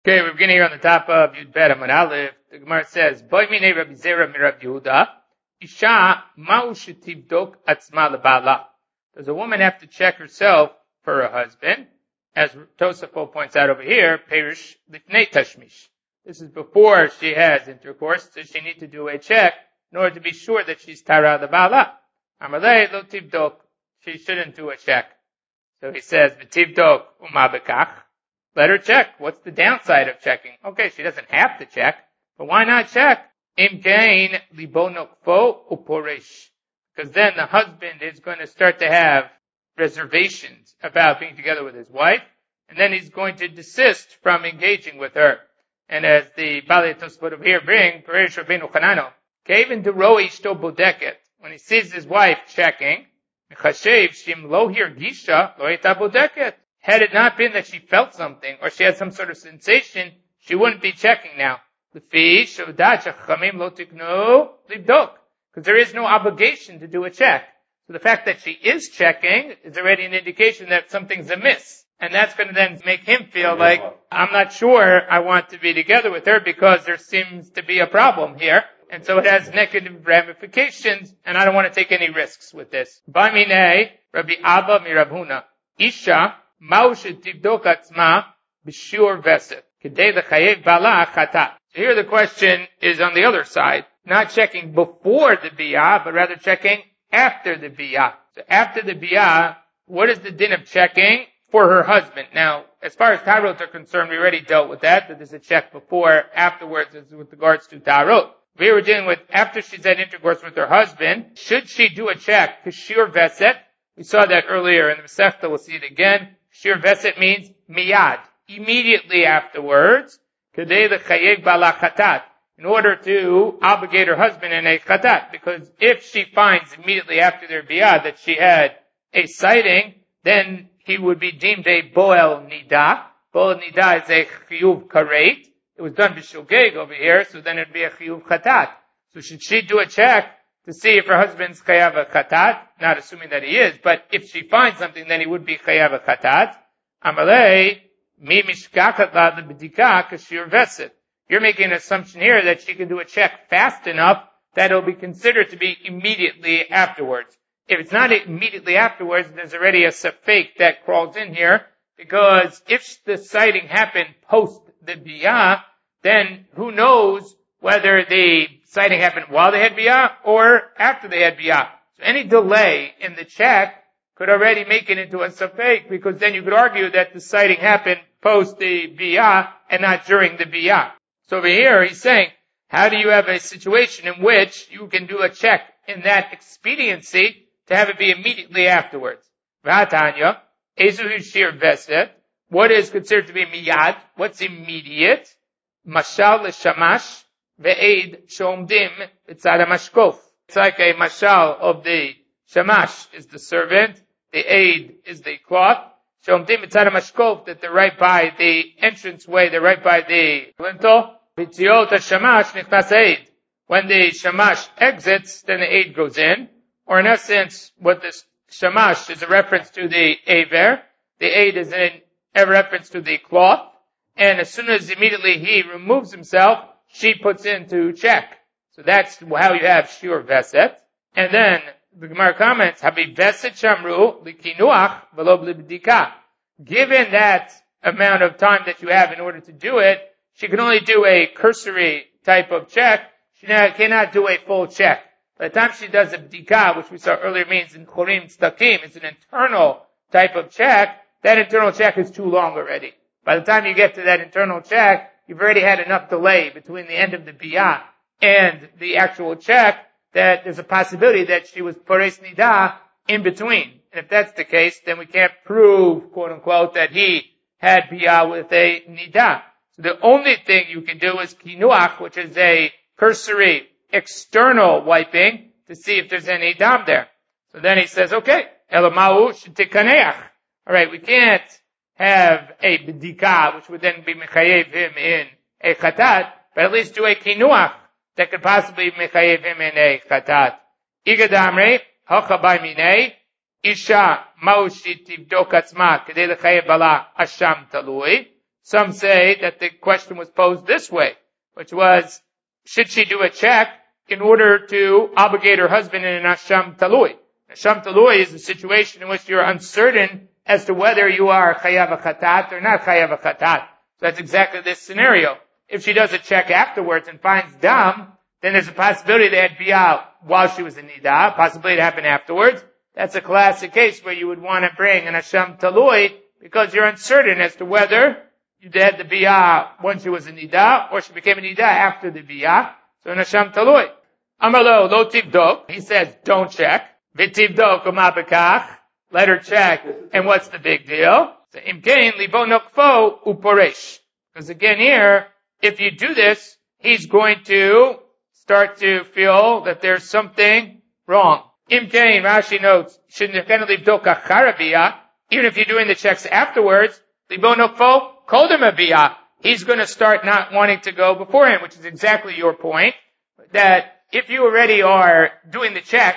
Okay, we're beginning here on the top of Yud Bet Amud Aleph. The Gemara says, "Boy minei Rabbi Zera mi Rabbi Yehuda, Isha ma'u shetivdok atzma lebala." Does a woman have to check herself for her husband? As Tosafot points out over here, Perish lifnei tashmish. This is before she has intercourse, so she needs to do a check in order to be sure that she's tara lebala. Amalei lo tivdok. She shouldn't do a check. So he says, "V'tivdok uma bekach." Let her check. What's the downside of checking? Okay, she doesn't have to check, but why not check? Im kain libo nokfo uporesh. Because then the husband is going to start to have reservations about being together with his wife, and then he's going to desist from engaging with her. And as the Bali Tosfot over here bring, Peresh Rabbeinu Chanano, Kevin Duroi Ishto Bodeket, when he sees his wife checking, Mechashev Shim Lo Hirgisha Lo Eta Bodeket. Had it not been that she felt something, or she had some sort of sensation, she wouldn't be checking now. Because there is no obligation to do a check. So the fact that she is checking is already an indication that something's amiss. And that's going to then make him feel like, I'm not sure I want to be together with her because there seems to be a problem here. And so it has negative ramifications, and I don't want to take any risks with this. Bamine, Rabbi Abba mi Rav Huna, Isha, so here the question is on the other side, not checking before the biyah, but rather checking after the biyah. So after the biyah, what is the din of checking for her husband? Now, as far as tarot are concerned, we already dealt with that there's a check before, afterwards, as with regards to tarot. We were dealing with after she's had intercourse with her husband, should she do a check? Kashir veset. We saw that earlier in the Masechta, we'll see it again. Shir veset means miyad, immediately afterwards, kadei lechayev bala chatat, in order to obligate her husband in a chatat, because if she finds immediately after their biyah that she had a sighting, then he would be deemed a boel nida. Boel nida is a chiyuv karet. It was done b'shogeg over here, so then it would be a chiyuv chatat. So should she do a check to see if her husband's chayav a chatat, not assuming that he is, but if she finds something, then he would be chayav a chatat. Amalei, mi mishkachat la b'dika kashir veset. You're making an assumption here that she can do a check fast enough that it'll be considered to be immediately afterwards. If it's not immediately afterwards, there's already a safek that crawls in here, because if the sighting happened post the biyah, then who knows whether the sighting happened while they had biyah or after they had biyah. So any delay in the check could already make it into a safek, because then you could argue that the sighting happened post the biyah and not during the biyah. So over here he's saying, how do you have a situation in which you can do a check in that expediency to have it be immediately afterwards? V'hatanya, ezu shir veset. What is considered to be miyad? What's immediate? Mashal l'shamash. Ve'ed shomdim b'tzad ha'mashkof. It's like a mashal of the shamash is the servant, the aid is the cloth. Shomdim b'tzad ha'mashkof, that they're right by the entranceway, they're right by the lintel. B'tziot ha'shamash nichnas aid. When the shamash exits, then the aid goes in. Or in essence, what this shamash is a reference to the aver. The aid is a reference to the cloth. And as soon as immediately he removes himself, she puts in to check. So that's how you have shir veset. And then the Gemara comments, Habi veset shamru likinuach v'lo b'dika. Given that amount of time that you have in order to do it, she can only do a cursory type of check. She cannot do a full check. By the time she does a b'dika, which we saw earlier means in chorim tztakim, it's an internal type of check, that internal check is too long already. By the time you get to that internal check, you've already had enough delay between the end of the biyah and the actual check that there's a possibility that she was pores nida in between. And if that's the case, then we can't prove, quote unquote, that he had biyah with a nida. So the only thing you can do is kinuach, which is a cursory external wiping to see if there's any dam there. So then he says, okay, elamau shetikaneach. Alright, we can't have a b'dika, which would then be mechayev him in a chatat, but at least do a kinuach that could possibly mechayev him in a chatat. Igadamre, hachabay minei, isha maushi tivdok atzma, kedei lechayev bala asham talui. Some say that the question was posed this way, which was, should she do a check in order to obligate her husband in an Asham Talui? Asham Talui is a situation in which you're uncertain as to whether you are Chayav HaChatat or not Chayav HaChatat. So that's exactly this scenario. If she does a check afterwards and finds Dam, then there's a possibility they had Biyah while she was in Nidah, possibly it happened afterwards. That's a classic case where you would want to bring an Asham Talui because you're uncertain as to whether you had the Biyah when she was in Nidah or she became a Nidah after the Biyah. So an Asham Talui. Amalo lo tivdok. He says, don't check. V'tivdok umabekach. Let her check. And what's the big deal? So imkein libo nokfo uporesh. Because again here, if you do this, he's going to start to feel that there's something wrong. Imkein, Rashi notes, even if you're doing the checks afterwards, libo nokfo kodem abiyah. He's going to start not wanting to go beforehand, which is exactly your point, that if you already are doing the check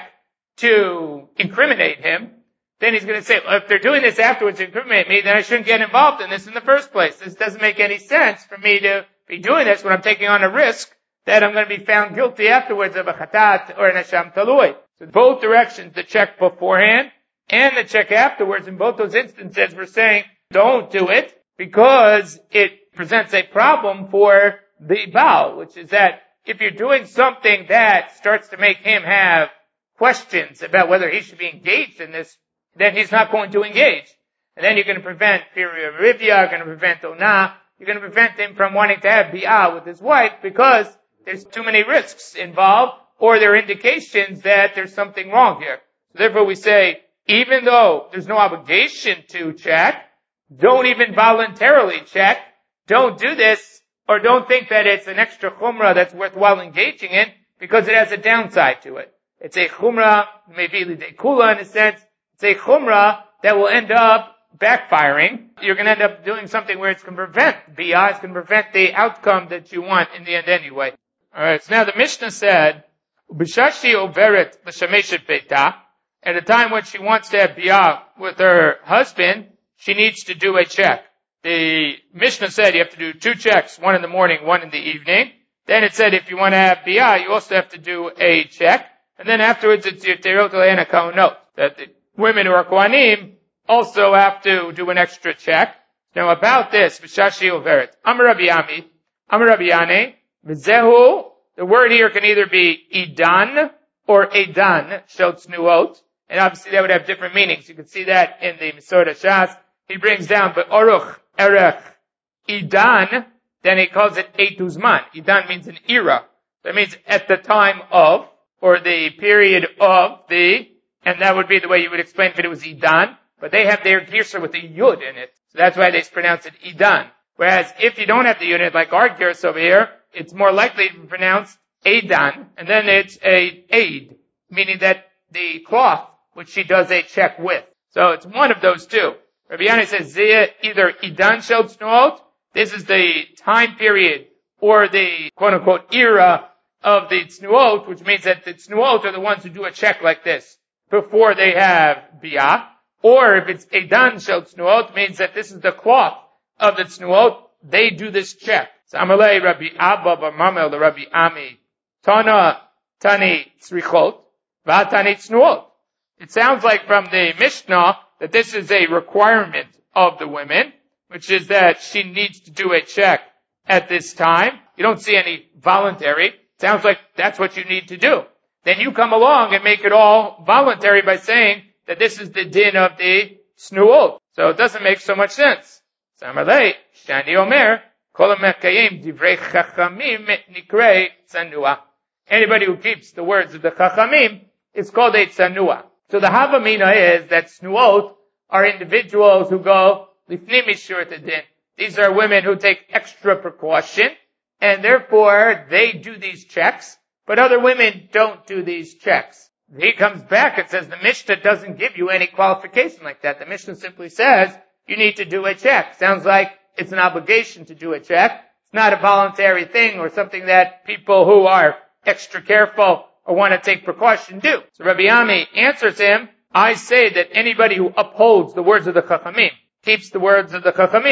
to incriminate him, then he's going to say, well, if they're doing this afterwards to incriminate me, then I shouldn't get involved in this in the first place. This doesn't make any sense for me to be doing this when I'm taking on a risk that I'm going to be found guilty afterwards of a chatat or an asham talui. So both directions, the check beforehand and the check afterwards, in both those instances, we're saying don't do it because it presents a problem for the Baal, which is that if you're doing something that starts to make him have questions about whether he should be engaged in this, then he's not going to engage. And then you're going to prevent Piri Rivya, you're going to prevent Onah, you're going to prevent him from wanting to have Bi'ah with his wife because there's too many risks involved or there are indications that there's something wrong here. So therefore we say, even though there's no obligation to check, don't even voluntarily check, don't do this, or don't think that it's an extra chumrah that's worthwhile engaging in because it has a downside to it. It's a chumrah, maybe lidei kula in a sense, it's a chumrah that will end up backfiring. You're going to end up doing something where it's going to prevent biyah, it's going to prevent the outcome that you want in the end anyway. Alright, so now the Mishnah said, Ubishashi overet l'shameshet beita, at a time when she wants to have biyah with her husband, she needs to do a check. The Mishnah said you have to do 2 checks, one in the morning, one in the evening. Then it said if you want to have biyah, you also have to do a check. And then afterwards it's your terot le'ena kaonot, that the women who are kohanim also have to do an extra check. Now about this, Vishashi Overet, Amar Rabbi Ami, Amar Rabbi Yane, V'zehu, the word here can either be Idan or Edan, Shel Tznuot, and obviously that would have different meanings. You can see that in the Mesorah Shas. He brings down, but Oruch, Erech, Idan, then he calls it Eituzman. Idan means an era. That means at the time of, or the period of the, and that would be the way you would explain if it was Idan, but they have their girsa with a yud in it. So that's why they pronounce it Idan. Whereas if you don't have the unit, like our girsa over here, it's more likely to be pronounced Eidan, and then it's a aid, meaning that the cloth which she does a check with. So it's one of those two. Rabbi Yana says either Idan Shel Tznuot, this is the time period, or the quote-unquote era of the Tznuot, which means that the Tznuot are the ones who do a check like this before they have Biyah. Or if it's Eidan Shel Tznuot, means that this is the cloth of the Tznuot, they do this check. So Amalei Rabbi Abba Bar Mamel the Rabbi Ami, Tana Tani Tzrichot, Vatani Tznuot. It sounds like from the Mishnah that this is a requirement of the women, which is that she needs to do a check at this time. You don't see any voluntary. It sounds like that's what you need to do. Then you come along and make it all voluntary by saying that this is the din of the Tznuot. So it doesn't make so much sense. Samalei, Shani Omer, Kol HaMekayim Divrei Chachamim Nikrei Tzanua. Anybody who keeps the words of the Chachamim is called a Tzanua. So the Havamina is that Tznuot are individuals who go Lifnim Mishur Tadin. These are women who take extra precaution, and therefore they do these checks, but other women don't do these checks. He comes back and says the Mishnah doesn't give you any qualification like that. The Mishnah simply says you need to do a check. Sounds like it's an obligation to do a check. It's not a voluntary thing or something that people who are extra careful or want to take precaution do. So Rabbi Ami answers him, I say that anybody who upholds the words of the Chachamim, keeps the words of the Chachamim,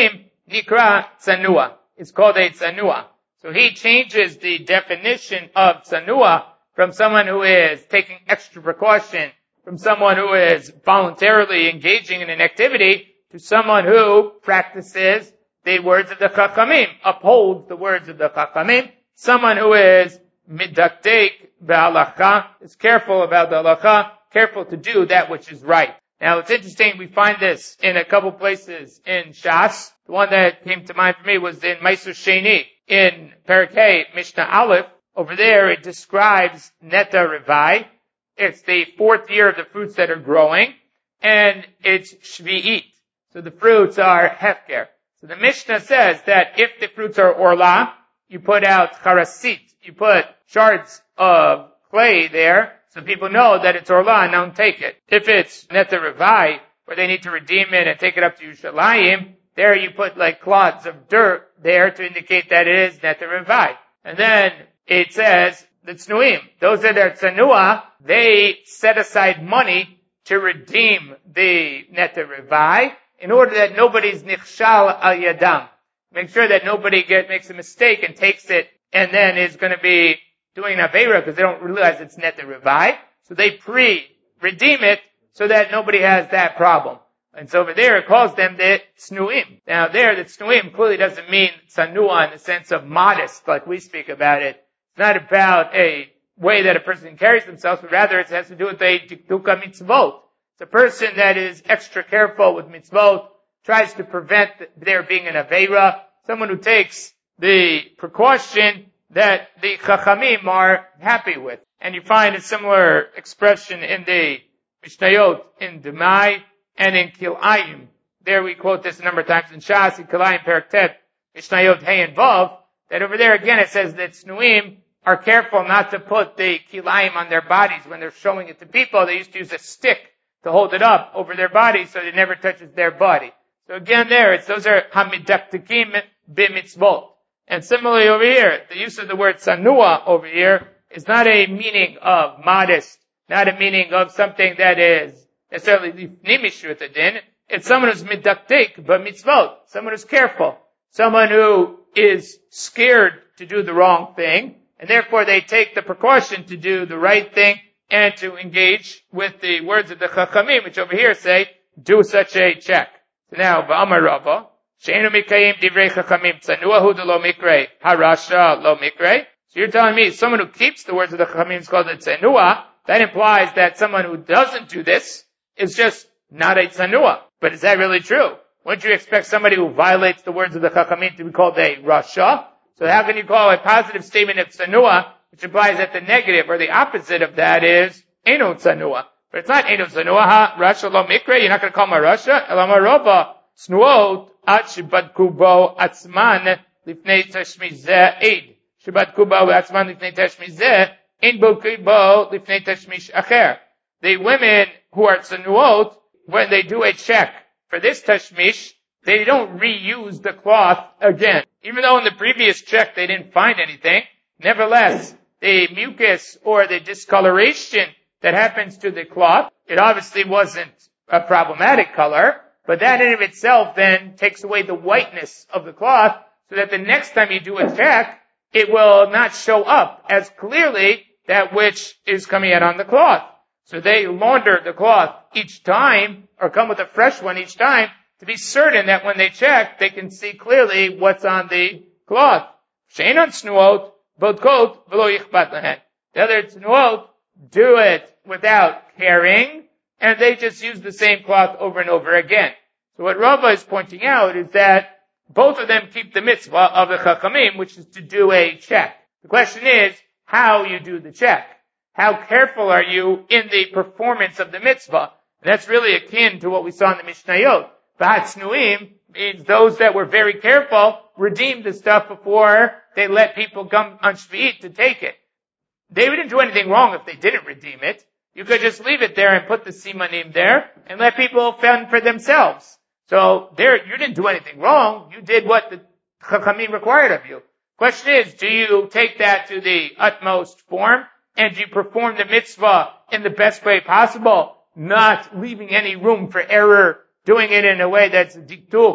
nikra tsanua. It's called a tsanua. So he changes the definition of tsanua from someone who is taking extra precaution, from someone who is voluntarily engaging in an activity, to someone who practices the words of the Chachamim, upholds the words of the Chachamim, someone who is midaktek b'halacha, is careful about the halacha, careful to do that which is right. Now it's interesting, we find this in a couple places in Shas. The one that came to mind for me was in Meiser Sheni, in Parakeh, Mishnah Aleph. Over there it describes Neta Revai. It's the 4th year of the fruits that are growing, and it's Shvi'it. So the fruits are Hefker. So the Mishnah says that if the fruits are Orla, you put out Charasit, you put shards of clay there, so people know that it's Orla and don't take it. If it's Neta Revai, where they need to redeem it and take it up to Yerushalayim, there you put like clods of dirt there to indicate that it is Neta Revai. And then it says, the Tznuim, those that are Tsanua, they set aside money to redeem the Neta Revai in order that nobody's Nichshal al Yadam. Make sure that nobody makes a mistake and takes it and then is going to be doing an Aveira because they don't realize it's Neta Revai. So they pre-redeem it so that nobody has that problem. And so over there it calls them the Tznuim. Now there, the Tznuim clearly doesn't mean Tsanua in the sense of modest like we speak about it. It's not about a way that a person carries themselves, but rather it has to do with a dikduka mitzvot. It's a person that is extra careful with mitzvot, tries to prevent there being an aveira, someone who takes the precaution that the chachamim are happy with. And you find a similar expression in the Mishnayot, in Demai, and in Kilayim. There we quote this a number of times in Shas, in Kilayim, Perek Tet, Mishnayot, Hey, and Vav, that over there again it says that Tznuim are careful not to put the kilayim on their bodies when they're showing it to people. They used to use a stick to hold it up over their body so it never touches their body. So again there, those are hamidaktikim b'mitzvot. And similarly over here, the use of the word sanua over here is not a meaning of modest, not a meaning of something that is necessarily nimish with the din. It's someone who's midaktik b'mitzvot, someone who's careful, someone who is scared to do the wrong thing, and therefore they take the precaution to do the right thing and to engage with the words of the Chachamim, which over here say, do such a check. So now, Ba'amar Rava, She'enu mikayim divrei Chachamim, tzanuahu de lo mikre, harasha lo mikre. So you're telling me someone who keeps the words of the Chachamim is called a tzanua. That implies that someone who doesn't do this is just not a tzanua. But is that really true? Wouldn't you expect somebody who violates the words of the Chachamim to be called a rasha? So how can you call a positive statement of tzanua, which implies that the negative or the opposite of that is eno tzanua? But it's not eno tzanua, ha, rasha lo mikre, you're not going to call him a rasha. Elama rova, tznuot, at shibadku bo atzman, lifnei tashmizeh eid. Shibadku bo atzman lifnei tashmizeh, in bukri bo lifnei tashmish acher. The women who are tznuot, when they do a check for this tashmish, they don't reuse the cloth again. Even though in the previous check they didn't find anything, nevertheless, the mucus or the discoloration that happens to the cloth, it obviously wasn't a problematic color, but that in of itself then takes away the whiteness of the cloth so that the next time you do a check, it will not show up as clearly that which is coming out on the cloth. So they launder the cloth each time, or come with a fresh one each time, to be certain that when they check, they can see clearly what's on the cloth. She'enon tznuot, bodkot, v'lo yichbat lahen. The other tznuot do it without caring, and they just use the same cloth over and over again. So what Rava is pointing out is that both of them keep the mitzvah of the Chachamim, which is to do a check. The question is, how you do the check. How careful are you in the performance of the mitzvah? And that's really akin to what we saw in the Mishnayot. Ba'atznuim means those that were very careful redeemed the stuff before they let people come on Shvi'it to take it. They didn't do anything wrong if they didn't redeem it. You could just leave it there and put the simanim there and let people fend for themselves. So there, you didn't do anything wrong. You did what the Chachamim required of you. Question is, do you take that to the utmost form and do you perform the mitzvah in the best way possible, not leaving any room for error, doing it in a way that's dikduk,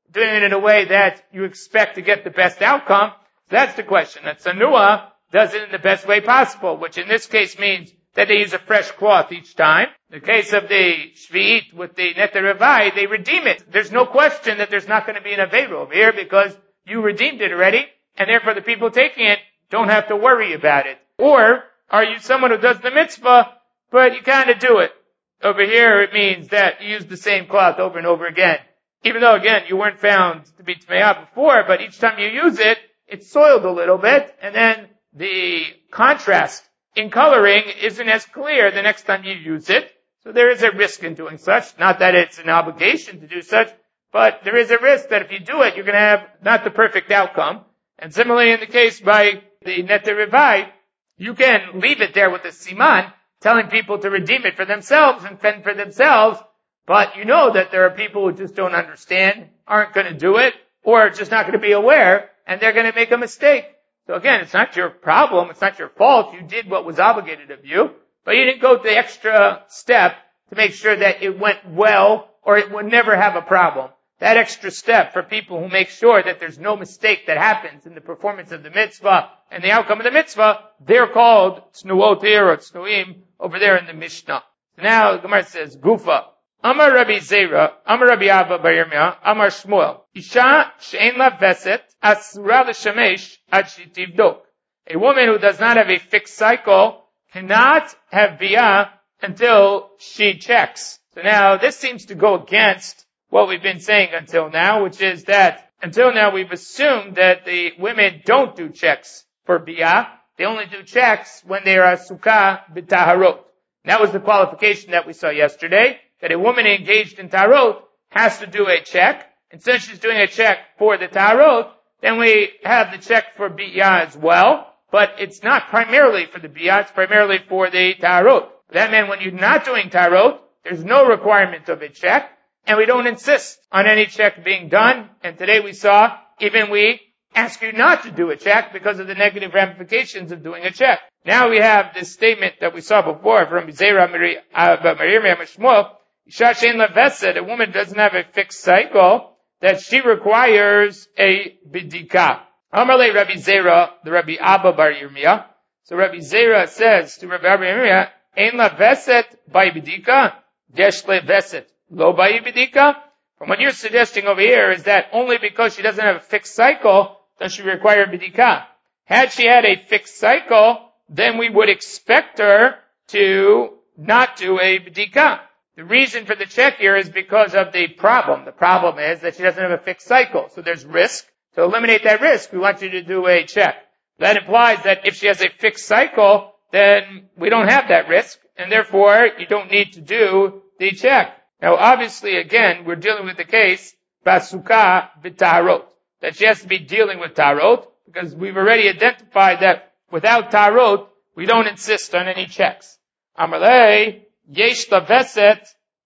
doing it in a way that you expect to get the best outcome. That's the question. That Tsanua does it in the best way possible, which in this case means that they use a fresh cloth each time. In the case of the Shvi'it with the Neter Revai, they redeem it. There's no question that there's not going to be an Avera over here because you redeemed it already, and therefore the people taking it don't have to worry about it. Or are you someone who does the mitzvah, but you kind of do it? Over here it means that you use the same cloth over and over again. Even though, again, you weren't found to be Tmeah before, but each time you use it, it's soiled a little bit, and then the contrast in coloring isn't as clear the next time you use it. So there is a risk in doing such. Not that it's an obligation to do such, but there is a risk that if you do it, you're going to have not the perfect outcome. And similarly in the case by the Neter Revai, you can leave it there with the siman, telling people to redeem it for themselves and fend for themselves, but you know that there are people who just don't understand, aren't going to do it, or are just not going to be aware, and they're going to make a mistake. So again, it's not your problem, it's not your fault, you did what was obligated of you, but you didn't go the extra step to make sure that it went well, or it would never have a problem. That extra step for people who make sure that there's no mistake that happens in the performance of the mitzvah and the outcome of the mitzvah, they're called Tznuot here or Tznuim over there in the Mishnah. So now the Gemara says, Gufa. Amar Rabbi Zera, Amar Rabbi Abba bar Yirmiyah, Amar Shmuel. Isha she'en la veset, asura l'shamesh ad shetivdok. A woman who does not have a fixed cycle cannot have biyah until she checks. So now this seems to go against what we've been saying until now, which is that until now we've assumed that the women don't do checks for biyah. They only do checks when they are asukah b'taharot. That was the qualification that we saw yesterday, that a woman engaged in taharot has to do a check. And since she's doing a check for the taharot, then we have the check for biyah as well. But it's not primarily for the biyah, it's primarily for the taharot. That meant when you're not doing taharot, there's no requirement of a check. And we don't insist on any check being done. And today we saw, even we ask you not to do a check because of the negative ramifications of doing a check. Now we have this statement that we saw before from Zera Shmuel. Isha she'en la vesed, a woman doesn't have a fixed cycle, that she requires a bidika. Amarle Rabbi Zera, the Rabbi Abba bar Yirmiyah. So Rabbi Zera says to Rabbi Abba Yirmiyah, Ein la veset by bidika, gesh le veset. Lo ba'i bidika? From what you're suggesting over here is that only because she doesn't have a fixed cycle does she require bidika. Had she had a fixed cycle, then we would expect her to not do a bidika. The reason for the check here is because of the problem. The problem is that she doesn't have a fixed cycle. So there's risk. To eliminate that risk, we want you to do a check. That implies that if she has a fixed cycle, then we don't have that risk, and therefore you don't need to do the check. Now obviously, again, we're dealing with the case, basukah b'taharot, that she has to be dealing with taharot, because we've already identified that without taharot, we don't insist on any checks. Amalei, yesh laveset,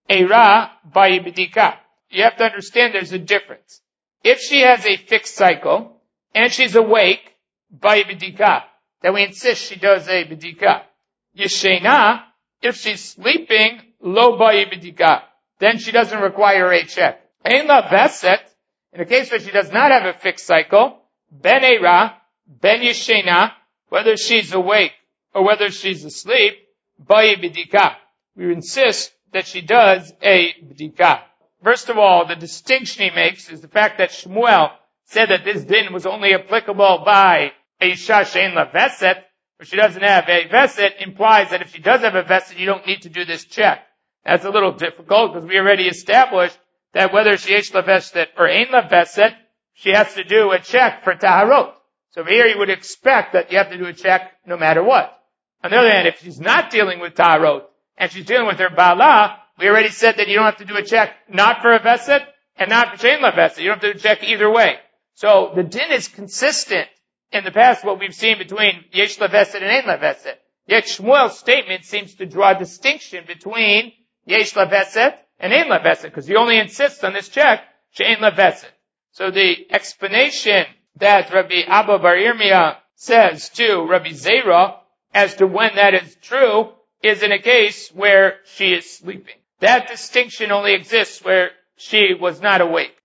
eira b'yibidika. You have to understand there's a difference. If she has a fixed cycle, and she's awake, b'yibidika, then we insist she does a bidika. Yeshena, if she's sleeping, lo b'yibidika, then she doesn't require a check. Ein la veset, in a case where she does not have a fixed cycle, ben eira, ben yeshena, whether she's awake or whether she's asleep, ba'i bidika. We insist that she does a bidika. First of all, the distinction he makes is the fact that Shmuel said that this din was only applicable by a isha she'en la veset, where she doesn't have a veset, implies that if she does have a veset, you don't need to do this check. That's a little difficult because we already established that whether she yesh la veset or ein la veset, she has to do a check for taharot. So here you would expect that you have to do a check no matter what. On the other hand, if she's not dealing with taharot and she's dealing with her bala, we already said that you don't have to do a check not for a veset and not for she'en la veset. You don't have to do a check either way. So the din is consistent in the past what we've seen between yesh la veset and ein la veset. Yet Shmuel's statement seems to draw a distinction between yesh la veset and ein la veset, because he only insists on this check, she'en la veset. So the explanation that Rabbi Abba bar Yirmiyah says to Rabbi Zera as to when that is true is in a case where she is sleeping. That distinction only exists where she was not awake.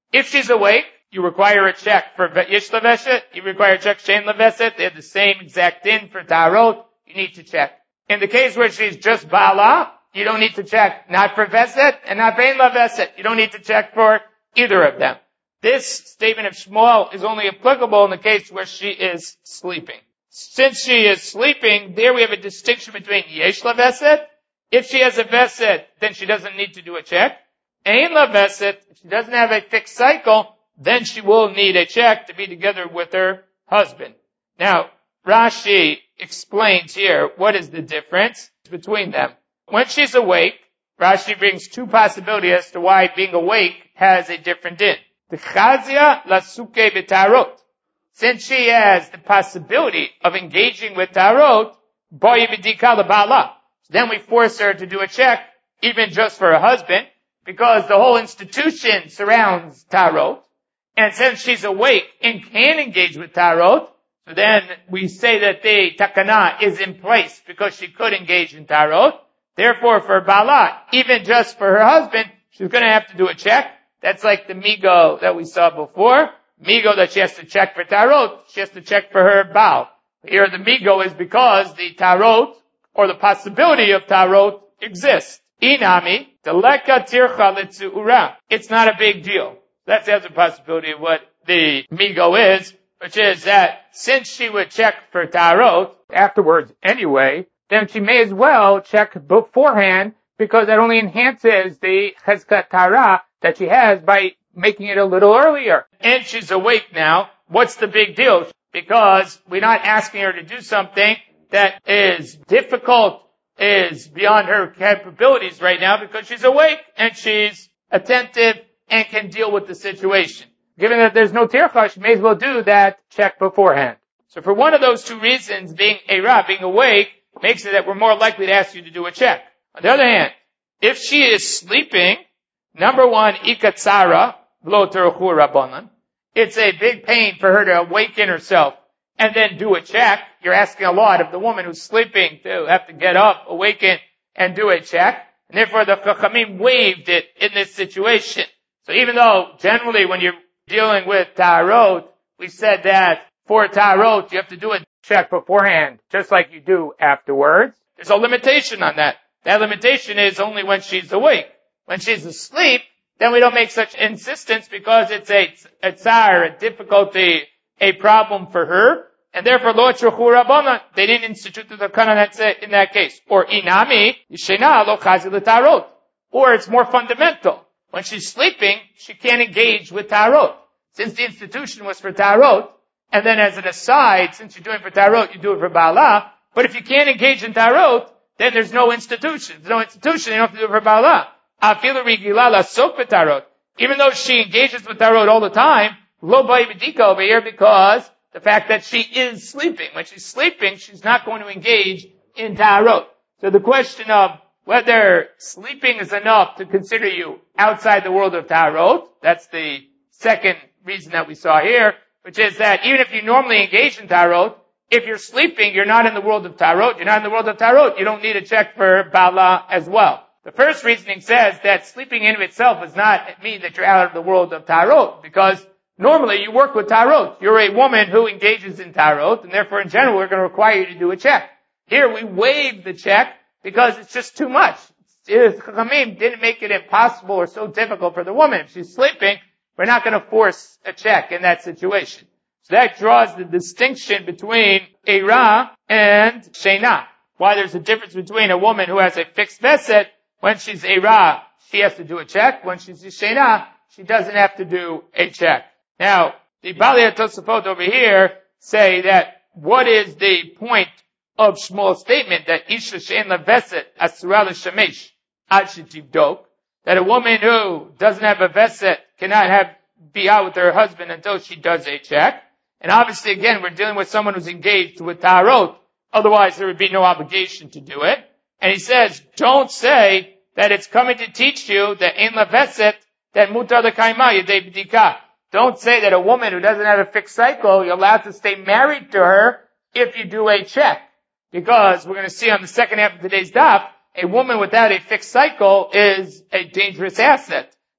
If she's awake, you require a check for Yesh Leveset, you require a check Shein Leveset. They have the same exact din for Tarot. You need to check. In the case where she's just Bala, you don't need to check, not for Veset and not for Ein Leveset. You don't need to check for either of them. This statement of Shmuel is only applicable in the case where she is sleeping. Since she is sleeping, there we have a distinction between Yesh Leveset. If she has a Veset, then she doesn't need to do a check. Ein Leveset, if she doesn't have a fixed cycle, then she will need a check to be together with her husband. Now, Rashi explains here what is the difference between them. When she's awake, Rashi brings two possibilities as to why being awake has a different din. The chazia lasuke b'tarot. Since she has the possibility of engaging with tarot, boy b'dika lebala. So then we force her to do a check, even just for her husband, because the whole institution surrounds tarot. And since she's awake and can engage with tarot, so then we say that the takana is in place because she could engage in tarot. Therefore, for Bala, even just for her husband, she's going to have to do a check. That's like the migo that we saw before. Migo that she has to check for tarot, she has to check for her Baal. Here the migo is because the tarot, or the possibility of tarot, exists. Inami, teleka tircha letzuura. It's not a big deal. That's the other possibility of what the migo is, which is that since she would check for tarot afterwards anyway, then she may as well check beforehand because that only enhances the chezkat tara that she has by making it a little earlier. And she's awake now. What's the big deal? Because we're not asking her to do something that is difficult, is beyond her capabilities right now because she's awake and she's attentive and can deal with the situation. Given that there's no tircha, she may as well do that check beforehand. So for one of those two reasons, being being awake, makes it that we're more likely to ask you to do a check. On the other hand, if she is sleeping, number one, ikatsara, v'lo teruchu rabbanan. It's a big pain for her to awaken herself and then do a check. You're asking a lot of the woman who's sleeping to have to get up, awaken, and do a check. And therefore the Chachamim waived it in this situation. So even though generally when you're dealing with tarot, we said that for tarot you have to do a check beforehand, just like you do afterwards. There's a limitation on that. That limitation is only when she's awake. When she's asleep, then we don't make such insistence because it's a tsar, a difficulty, a problem for her, and therefore lo tzruchu rabbanan, they didn't institute the takana in that case. Or inami yishena lo chazi l'tarot. Or it's more fundamental. When she's sleeping, she can't engage with tarot. Since the institution was for tarot, and then as an aside, since you're doing it for tarot, you do it for Bala. But if you can't engage in tarot, then there's no institution. There's no institution, you don't have to do it for Bala. Afilu rigila lasok b'tarot. Even though she engages with tarot all the time, lo ba'i b'dika over here because the fact that she is sleeping. When she's sleeping, she's not going to engage in tarot. So the question of whether sleeping is enough to consider you outside the world of tarot, that's the second reason that we saw here, which is that even if you normally engage in tarot, if you're sleeping, you're not in the world of tarot. You're not in the world of tarot. You don't need a check for Bala as well. The first reasoning says that sleeping in of itself does not mean that you're out of the world of tarot, because normally you work with tarot. You're a woman who engages in tarot, and therefore in general we're going to require you to do a check. Here we waive the check because it's just too much. Chachamim didn't make it impossible or so difficult for the woman. If she's sleeping, we're not going to force a check in that situation. So that draws the distinction between Eira and Sheina. Why there's a difference between a woman who has a fixed veset, when she's Eira, she has to do a check. When she's Sheina, she doesn't have to do a check. Now, the Balei Tosafot over here say that what is the point of Shmuel's statement that Isha she'en la veset asura l'shamesh ad shetivdok, that a woman who doesn't have a veset cannot be out with her husband until she does a check. And obviously again, we're dealing with someone who's engaged with tarot. Otherwise there would be no obligation to do it. And he says, don't say that it's coming to teach you that in la veset, that mutar l'kaima yedei b'dika. Don't say that a woman who doesn't have a fixed cycle, you're allowed to stay married to her if you do a check. Because we're going to see on the second half of today's daf, a woman without a fixed cycle is a dangerous asset.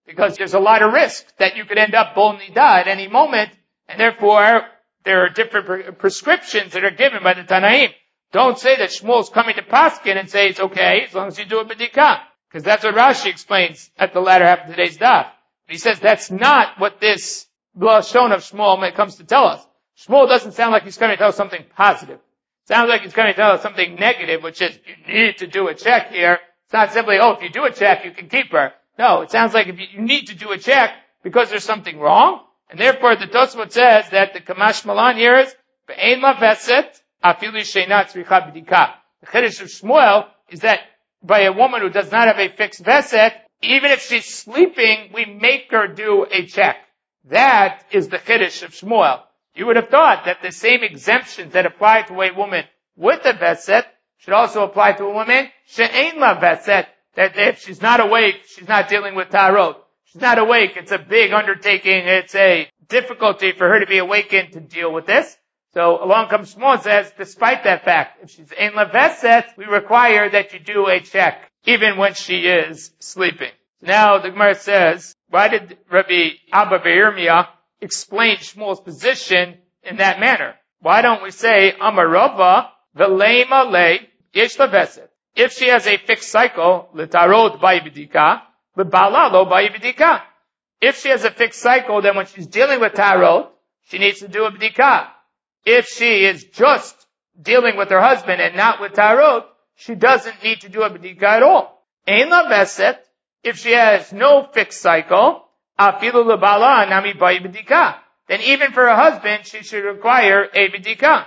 because there's a lot of risk that you could end up bol nida at any moment, and therefore there are different prescriptions that are given by the Tanaim. Don't say that Shmuel's coming to Paskin and say it's okay as long as you do a bedika, because that's what Rashi explains at the latter half of today's daf. He says that's not what this lashon of Shmuel comes to tell us. Shmuel doesn't sound like he's coming to tell us something positive. It sounds like he's coming to tell us something negative, which is you need to do a check here. It's not simply, if you do a check, you can keep her. No, it sounds like if you need to do a check because there's something wrong, and therefore the Tosfot says that the Kamash Malan here is Be'ein la veset afilu sheina tzricha b'dika. The Chiddush of Shmuel is that by a woman who does not have a fixed veset, even if she's sleeping, we make her do a check. That is the Chiddush of Shmuel. You would have thought that the same exemptions that apply to a woman with a veset should also apply to a woman she'ein la veset, that if she's not awake, she's not dealing with tarot. She's not awake, it's a big undertaking, it's a difficulty for her to be awakened to deal with this. So along comes Shmuel and says, despite that fact, if she's ein la veset, we require that you do a check, even when she is sleeping. Now the Gemara says, why did Rabbi Abba Be'irmiyah explain Shmuel's position in that manner? Why don't we say, Amarava, v'leima le, yesh la veset. If she has a fixed cycle, l'tarot ba'ibidika, l'bala lo ba'ibidika. If she has a fixed cycle, then when she's dealing with tarot, she needs to do a bidika. If she is just dealing with her husband and not with tarot, she doesn't need to do a bidika at all. Ein la veset, if she has no fixed cycle, afilu l'bala nami ba'ibidika. Then even for her husband, she should require a bidika.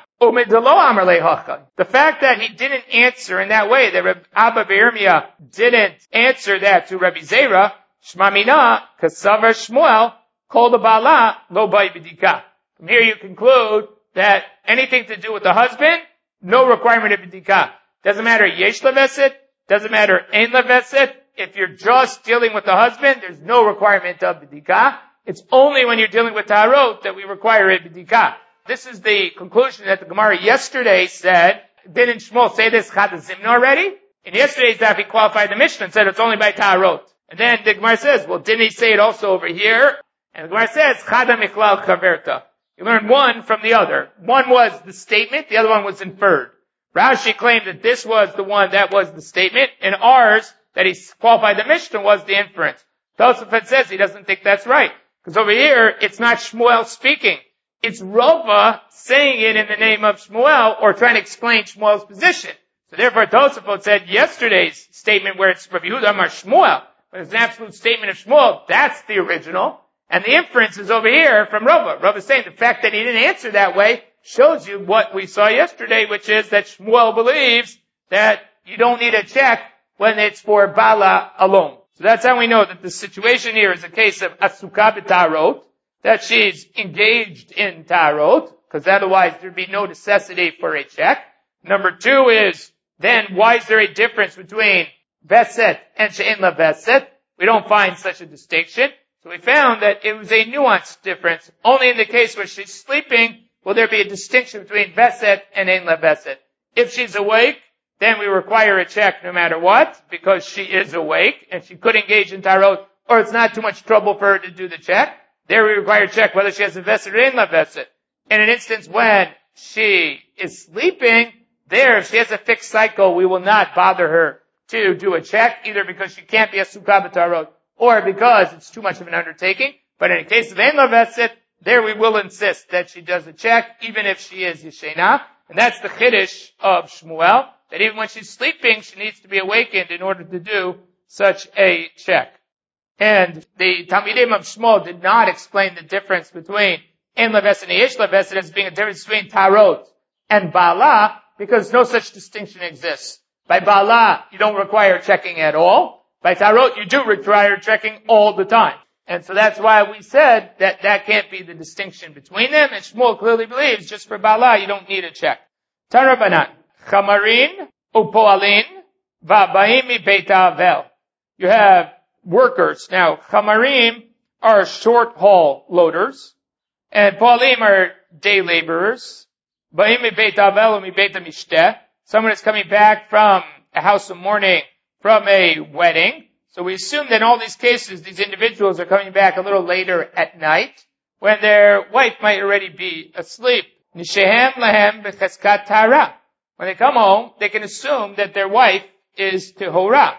The fact that he didn't answer in that way, that Rabbi Abba Be'irmiyah didn't answer that to Rabbi Zera, Shmamina, Kasavar Shmuel, Kol Bala, Lo Ba'ibidika. From here you conclude that anything to do with the husband, no requirement of bidika. Doesn't matter yesh leveset, doesn't matter ein leveset. If you're just dealing with the husband, there's no requirement of bidika. It's only when you're dealing with tarot that we require a bidika. This is the conclusion that the Gemara yesterday said. Didn't Shmuel say this Chad Zimna already? In yesterday's daf he qualified the Mishnah and said it's only by tarot. And then the Gemara says, well, didn't he say it also over here? And the Gemara says, Chada Michlal Kaverta. You learn one from the other. One was the statement, the other one was inferred. Rashi claimed that this was the one that was the statement, and ours, that he qualified the Mishnah, was the inference. Tosafot says he doesn't think that's right. Because over here, it's not Shmuel speaking. It's Rava saying it in the name of Shmuel, or trying to explain Shmuel's position. So therefore, Tosafot said yesterday's statement where it's Rabbi Yehuda Amar Shmuel, but it's an absolute statement of Shmuel, that's the original. And the inference is over here from Rava. Rava is saying the fact that he didn't answer that way shows you what we saw yesterday, which is that Shmuel believes that you don't need a check when it's for Bala alone. So that's how we know that the situation here is a case of Asukah b'tarot, that she's engaged in tarot, because otherwise there'd be no necessity for a check. Number two is, then why is there a difference between Veset and She'en la Veset? We don't find such a distinction. So we found that it was a nuanced difference. Only in the case where she's sleeping will there be a distinction between Veset and Ein la Veset. If she's awake, then we require a check no matter what, because she is awake and she could engage in tarot, or it's not too much trouble for her to do the check. There we require a check whether she has a Veset or Ein la Veset. In an instance when she is sleeping, there, if she has a fixed cycle, we will not bother her to do a check, either because she can't be a Sukkah b'tarot, or because it's too much of an undertaking. But in the case of Ein la Veset, there we will insist that she does a check, even if she is Yeshena. And that's the Chiddush of Shmuel, that even when she's sleeping, she needs to be awakened in order to do such a check. And the Talmidim of Shmuel did not explain the difference between Ein la Veset and Yesh la Veset as being a difference between Tarot and Bala, because no such distinction exists. By Bala, you don't require checking at all. By Tarot, you do require checking all the time. And so that's why we said that that can't be the distinction between them, and Shmuel clearly believes just for Bala, you don't need a check. Tarabanan, Chamarin, Upoalin, Va'baim mi Beit Avel. You have workers. Now, Chamarim are short haul loaders, and Poalim are day laborers. Ba'im mi Beit Avel mi Beit Mishteh. Someone is coming back from a house of mourning, from a wedding. So we assume that in all these cases, these individuals are coming back a little later at night, when their wife might already be asleep. Nishehem lahem b'cheskat tara. When they come home, they can assume that their wife is tehora.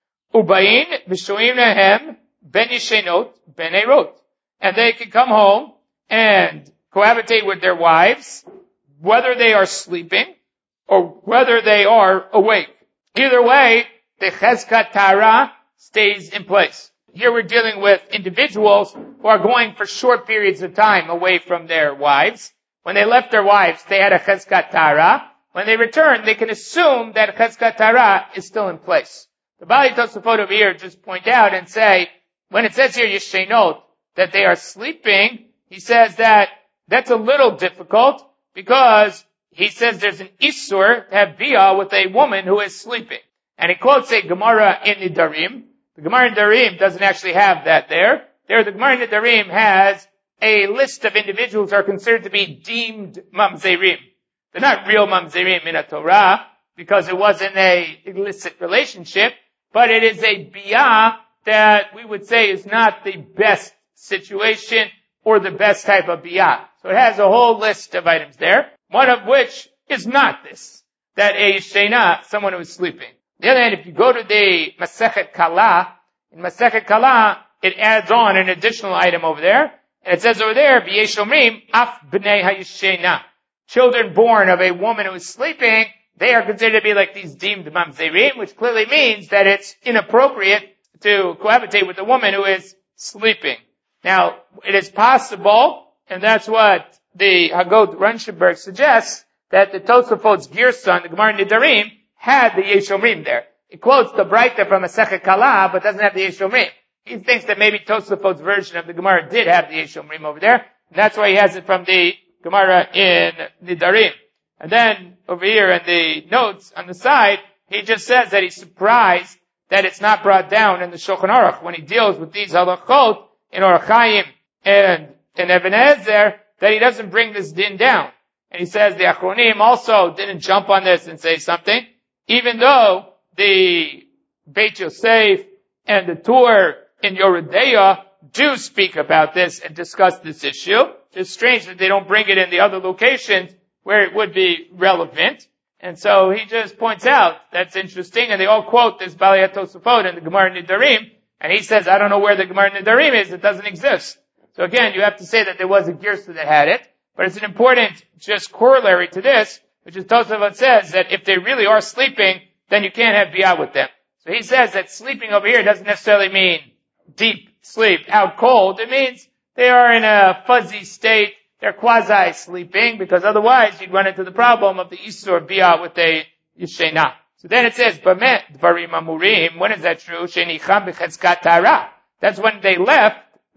Ubayin v'shoim lahem ben yishenot ben erot. And they can come home and cohabitate with their wives, whether they are sleeping or whether they are awake. Either way, the cheskat tara stays in place. Here we're dealing with individuals who are going for short periods of time away from their wives. When they left their wives, they had a cheskat tara. When they return, they can assume that cheskat tara is still in place. The Bali Tosafot over here just point out and say, when it says here yishenot, that they are sleeping, he says that that's a little difficult because he says there's an isur to have bia with a woman who is sleeping. And he quotes a Gemara in Nidarim. The Gemara in Nidarim doesn't actually have that there. There, the Gemara in Nidarim has a list of individuals who are considered to be deemed mamzerim. They're not real mamzerim in a Torah because it wasn't a illicit relationship, but it is a bia that we would say is not the best situation or the best type of bia. So it has a whole list of items there, one of which is not this, that a yishena, someone who is sleeping. On the other hand, if you go to the Masechet Kala, in Masechet Kala, it adds on an additional item over there, and it says over there, B'yesh omrim, af b'nei hayishena. Children born of a woman who is sleeping, they are considered to be like these deemed mamzerim, which clearly means that it's inappropriate to cohabitate with a woman who is sleeping. Now, it is possible, and that's what the Hagod Ranshenberg suggests, that the Tosafot's Girson, the Gemara Nidarim, had the Yeshomrim there. It quotes the Braita from Masechet Kala, but doesn't have the Yeshomrim. He thinks that maybe Tosafot's version of the Gemara did have the Yeshomrim over there, and that's why he has it from the Gemara in Nidarim. And then, over here in the notes on the side, he just says that he's surprised that it's not brought down in the Shulchan Aruch when he deals with these halachot in Orach Chaim and in Even HaEzer, that he doesn't bring this din down. And he says the Achronim also didn't jump on this and say something, even though the Beit Yosef and the Tur in Yoredeya do speak about this and discuss this issue. It's strange that they don't bring it in the other locations where it would be relevant. And so he just points out that's interesting, and they all quote this Bali Tosafot in the Gemara Nidarim, and he says, I don't know where the Gemara Nidarim is, it doesn't exist. So again, you have to say that there was a Girsa that had it, but it's an important just corollary to this, which is Tosafot says that if they really are sleeping, then you can't have biyah with them. So he says that sleeping over here doesn't necessarily mean deep sleep, out cold. It means they are in a fuzzy state, they're quasi-sleeping, because otherwise you'd run into the problem of the Isur biyah with a Yishena. So then it says, Bamet Dvarim Amurim, when is that true? Shenicham b'chezkat tara. That's when they left,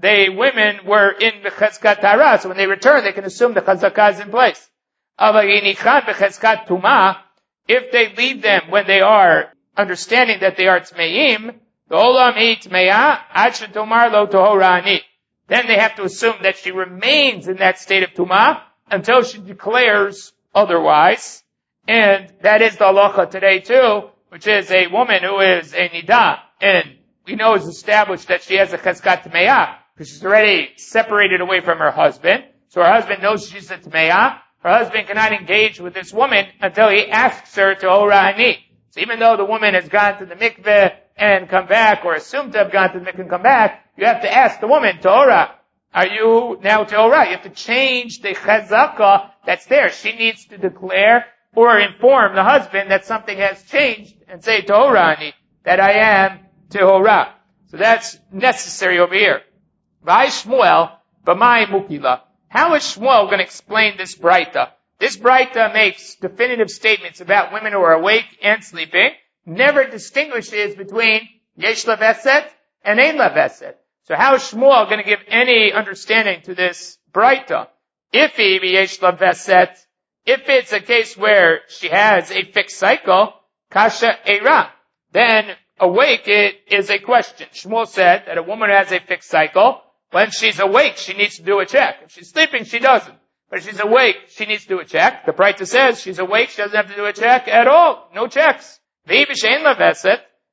women were in b'chezkat tara, so when they return, they can assume the chazakah is in place. Avayinicham b'chezkat tuma, if they leave them when they are understanding that they are tmeim, the olam hi tmeya, ad shetomar lo tohorani. Then they have to assume that she remains in that state of tumah until she declares otherwise. And that is the halacha today too, which is a woman who is a nidah, and we know is established that she has a cheskat tmeya, because she's already separated away from her husband. So her husband knows she's a tmeya. Her husband cannot engage with this woman until he asks her to orani. So even though the woman has gone to the mikveh and come back, or assumed to have gone to the mikveh and come back, you have to ask the woman, Torah, are you now Torah? You have to change the chazakah that's there. She needs to declare or inform the husband that something has changed and say, Torani, that I am Tehorah. So that's necessary over here. Vai Shmuel, b'mai mukila. How is Shmuel going to explain this Braita? This Braita makes definitive statements about women who are awake and sleeping, never distinguishes between yesh laveset and ein laveset. So how is Shmuel going to give any understanding to this Braita? If he yesh laveset, if it's a case where she has a fixed cycle, kasha eira, then awake it is a question. Shmuel said that a woman who has a fixed cycle, when she's awake, she needs to do a check. If she's sleeping, she doesn't. But if she's awake, she needs to do a check. The Braita says she's awake, she doesn't have to do a check at all. No checks. If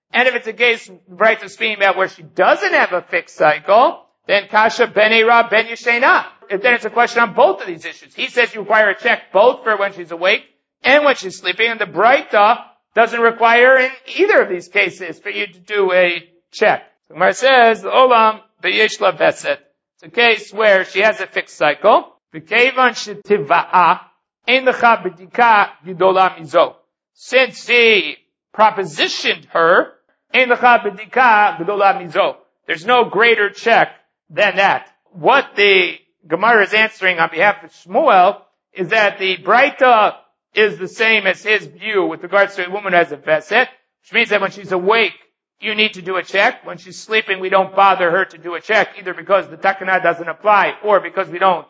And if it's a case, Braita is speaking about where she doesn't have a fixed cycle, then kasha ben era ben yeshena. Then it's a question on both of these issues. He says you require a check both for when she's awake and when she's sleeping, and the Braita doesn't require in either of these cases for you to do a check. The Gemara says, Olam beyesh la beset. It's a case where she has a fixed cycle. V'kevan shetivaa ein lecha b'dika gidola mizo. Since he propositioned her, ein lecha b'dika gidola mizo. There's no greater check than that. What the Gemara is answering on behalf of Shmuel is that the Braita is the same as his view with regards to a woman who has a veset, which means that when she's awake, you need to do a check. When she's sleeping, we don't bother her to do a check, either because the takana doesn't apply or because we don't.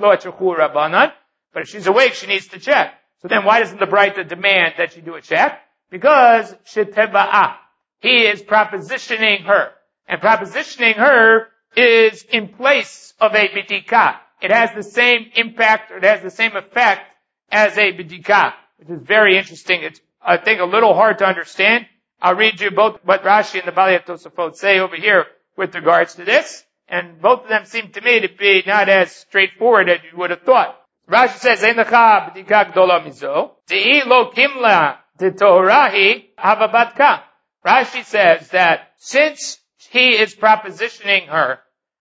But if she's awake, she needs to check. So then why doesn't the Braita demand that she do a check? Because sheteva'ah. He is propositioning her. And propositioning her is in place of a bidika. It has the same impact, or it has the same effect as a bidika, which is very interesting. It's, I think, a little hard to understand. I'll read you both what Rashi and the Bali Tosafot say over here with regards to this, and both of them seem to me to be not as straightforward as you would have thought. Rashi says, "Einacha b'dika gdola mizo, de'i lo kimla titorahi havabatka." Rashi says that since he is propositioning her,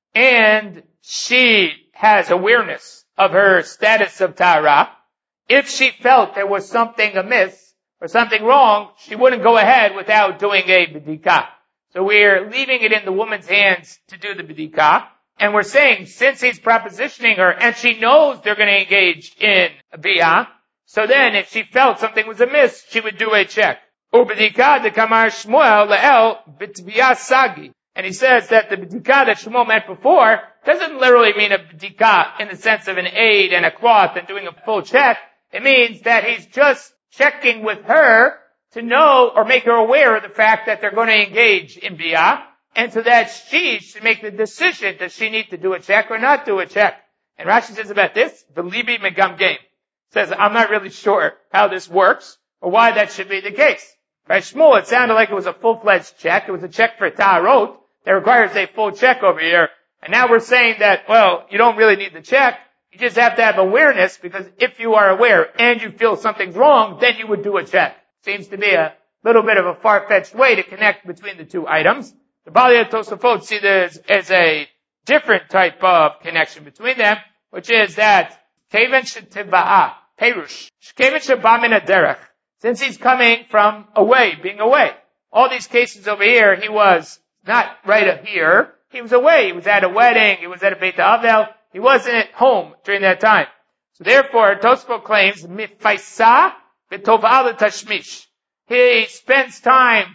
and she has awareness of her status of Tahara, if she felt there was something amiss or something wrong, she wouldn't go ahead without doing a bidika. So we're leaving it in the woman's hands to do the bidika, and we're saying since he's propositioning her and she knows they're going to engage in a biyah, so then if she felt something was amiss, she would do a check. Ubidika de kamar Shmuel leel bitviyah sagi. And he says that the bidika that Shmuel meant before doesn't literally mean a bidika in the sense of an aid and a cloth and doing a full check. It means that he's just checking with her to know or make her aware of the fact that they're going to engage in biyah, and so that she should make the decision, does she need to do a check or not do a check. And Rashi says about this, the Libi Megam Game says, I'm not really sure how this works or why that should be the case. By Shmuel, it sounded like it was a full-fledged check. It was a check for Taharot that requires a full check over here. And now we're saying that, well, you don't really need the check. You just have to have awareness, because if you are aware and you feel something's wrong, then you would do a check. Seems to be a little bit of a far-fetched way to connect between the two items. The Bali and Tosafot see this as a different type of connection between them, which is that Keven Shetiva'ah, Perush, Keven Sheba min haderech, since he's coming from away, being away. All these cases over here, he was not right up here. He was away. He was at a wedding. He was at a Beit Avel. He wasn't at home during that time. So therefore, Tosafot claims, Mifaisa v'tovah l'tashmish. He spends time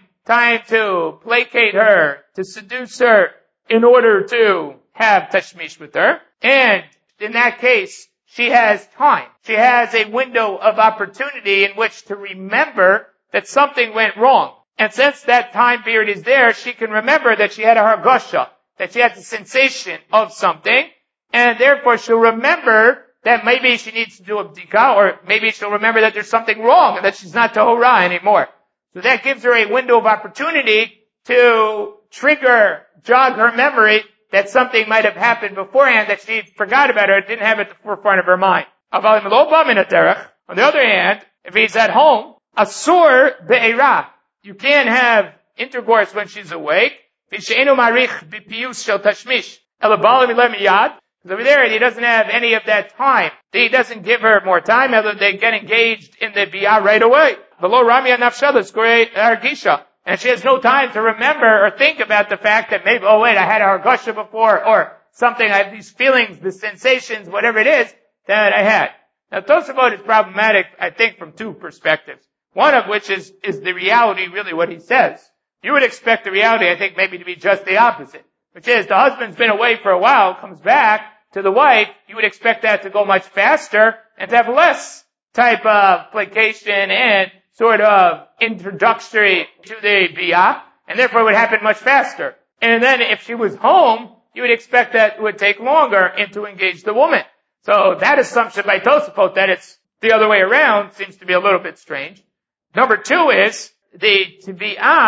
to placate her, to seduce her, in order to have tashmish with her. And in that case, she has time. She has a window of opportunity in which to remember that something went wrong. And since that time period is there, she can remember that she had a hargosha, that she had the sensation of something, and therefore she'll remember that maybe she needs to do a bdika, or maybe she'll remember that there's something wrong and that she's not tahora anymore. So that gives her a window of opportunity to jog her memory that something might have happened beforehand that she forgot about or didn't have at the forefront of her mind. On the other hand, if he's at home, asur be'era, you can't have intercourse when she's awake. Over there, he doesn't have any of that time. He doesn't give her more time, other they get engaged in the biyah right away. And she has no time to remember or think about the fact that maybe, oh wait, I had a hargasha before, or something, I have these feelings, the sensations, whatever it is that I had. Now Tosafot is problematic, I think, from two perspectives. One of which is the reality really what he says. You would expect the reality, I think, maybe to be just the opposite, which is the husband's been away for a while, comes back to the wife, you would expect that to go much faster and to have less type of placation and sort of introductory to the biyah, and therefore it would happen much faster. And then if she was home, you would expect that it would take longer and to engage the woman. So that assumption by Tosafot that it's the other way around seems to be a little bit strange. Number two is the biyah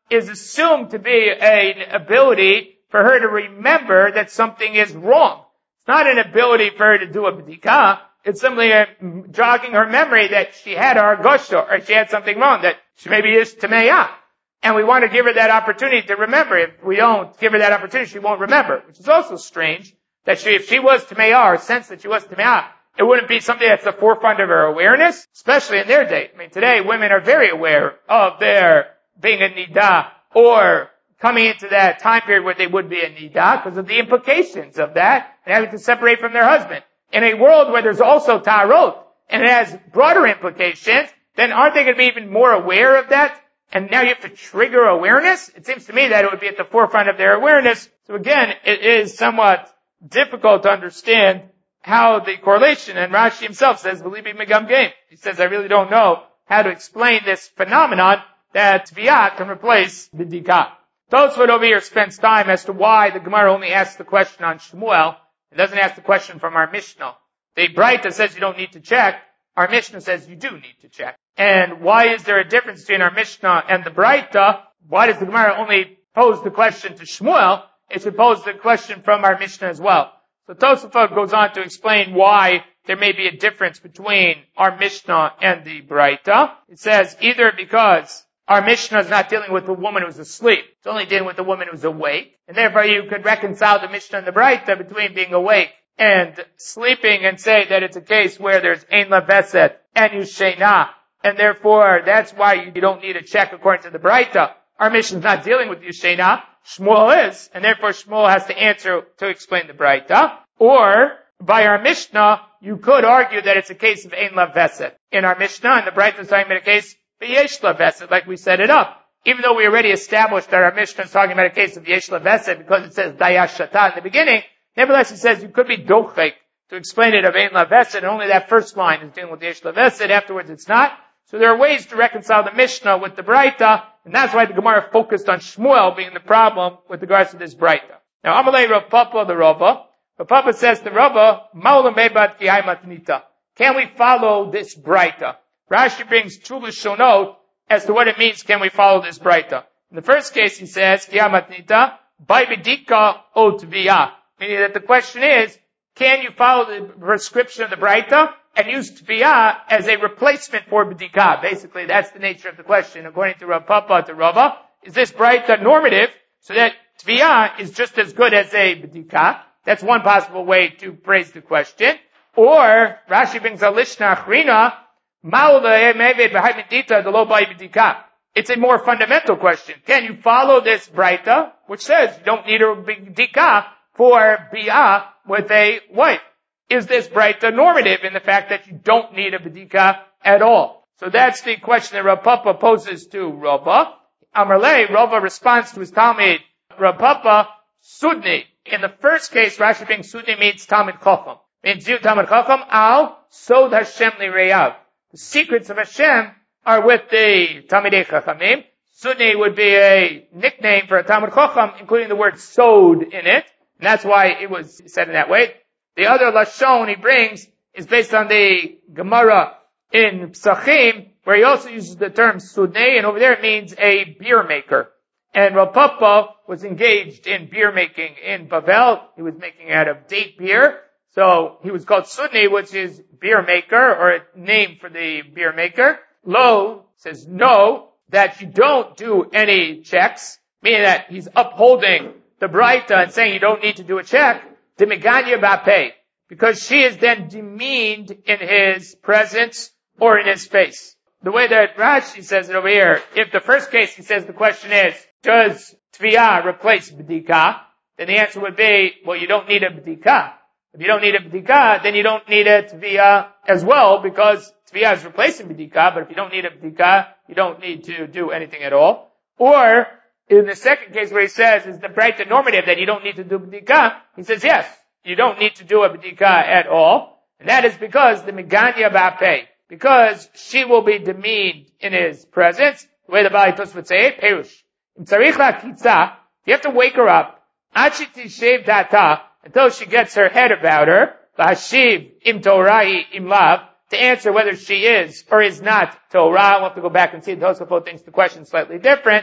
is assumed to be an ability for her to remember that something is wrong. It's not an ability for her to do a b'dika. It's simply jogging her memory that she had a hargosha, or she had something wrong, that she maybe is tameya. And we want to give her that opportunity to remember. If we don't give her that opportunity, she won't remember, which is also strange, that if she was tameya, or sense that she was tameya, it wouldn't be something that's the forefront of her awareness, especially in their day. I mean, today women are very aware of their being a nida, or coming into that time period where they would be a nida, because of the implications of that, and having to separate from their husband. In a world where there's also tarot, and it has broader implications, then aren't they going to be even more aware of that? And now you have to trigger awareness? It seems to me that it would be at the forefront of their awareness. So again, it is somewhat difficult to understand how the correlation, and Rashi himself says, V'libi megam game. He says, I really don't know how to explain this phenomenon that Tviyah can replace the Dika. Tosfot over here spends time as to why the Gemara only asks the question on Shmuel. It doesn't ask the question from our Mishnah. The Braita says you don't need to check. Our Mishnah says you do need to check. And why is there a difference between our Mishnah and the Braita? Why does the Gemara only pose the question to Shmuel? It should pose the question from our Mishnah as well. So Tosafot goes on to explain why there may be a difference between our Mishnah and the Braita. It says either because our Mishnah is not dealing with a woman who's asleep. It's only dealing with a woman who's awake. And therefore you could reconcile the Mishnah and the Braita between being awake and sleeping and say that it's a case where there's Ein Laveset and Yushena. And therefore that's why you don't need a check according to the Braita. Our Mishnah is not dealing with Yushena. Shmuel is. And therefore Shmuel has to answer to explain the Braita. Or by our Mishnah, you could argue that it's a case of Ein Laveset. In our Mishnah, and the Braita is talking about a case Yesh Laveset, like we set it up. Even though we already established that our Mishnah is talking about a case of Yesh Laveset because it says Dayash Shata in the beginning, nevertheless it says you could be Dochek to explain it of Ein Laveset, and only that first line is dealing with Yesh Laveset, afterwards it's not. So there are ways to reconcile the Mishnah with the Braita, and that's why the Gemara focused on Shmuel being the problem with regards to this Braita. Now, Amalei Rav Papa the Rava. Rav Papa says to Rava, Ma'olam Mebat Ki Hai Matnita. Can we follow this Braita? Rashi brings two Lashonot as to what it means, can we follow this Braita. In the first case, he says, Ki Hai Matnita, By B'dika O Tviyah. Meaning that the question is, can you follow the prescription of the Braita and use Tviyah as a replacement for B'dika? Basically, that's the nature of the question. According to Rav Papa to Rava, is this Braita normative so that Tviyah is just as good as a B'dika? That's one possible way to phrase the question. Or, Rashi brings a Lishna Achrina, it's a more fundamental question. Can you follow this Braita, which says you don't need a B'dika for Biyah with a wife? Is this Braita normative in the fact that you don't need a B'dika at all? So that's the question that Rav Papa poses to Rava. Amarle, Rava responds to his Talmud, Rav Papa, Sudni. In the first case, Rashi brings Sudni means Talmud Chacham. Means you Talmud Chacham, Al, Sod Hashem Li Reyav. The secrets of Hashem are with the Talmidei Chachamim. Sudni would be a nickname for a Talmud Chacham, including the word Sod in it. And that's why it was said in that way. The other Lashon he brings is based on the Gemara in Psachim, where he also uses the term Sudnei, and over there it means a beer maker. And Rav Papa was engaged in beer making in Bavel. He was making out of date beer. So he was called Sudni, which is beer maker, or a name for the beer maker. Lo says no, that you don't do any checks, meaning that he's upholding the Braita and saying you don't need to do a check. Demiganya Bape, because she is then demeaned in his presence or in his face. The way that Rashi says it over here, if the first case he says the question is, does Tviyah replace B'dika? Then the answer would be, well, you don't need a B'dika. If you don't need a B'dika, then you don't need a Tviyah as well, because Tviyah is replacing B'dika, but if you don't need a B'dika, you don't need to do anything at all. Or, in the second case where he says, is the Braita normative that you don't need to do B'dika? He says, yes, you don't need to do a B'dika at all. And that is because the Meganya Ba'peh, because she will be demeaned in his presence. The way the Baalei Tosfos would say it, Perush. You have to wake her up, until she gets her head about her, im Torahi im lav, to answer whether she is or is not Torah. We'll have to go back and see. Tosfos thinks the question is slightly different.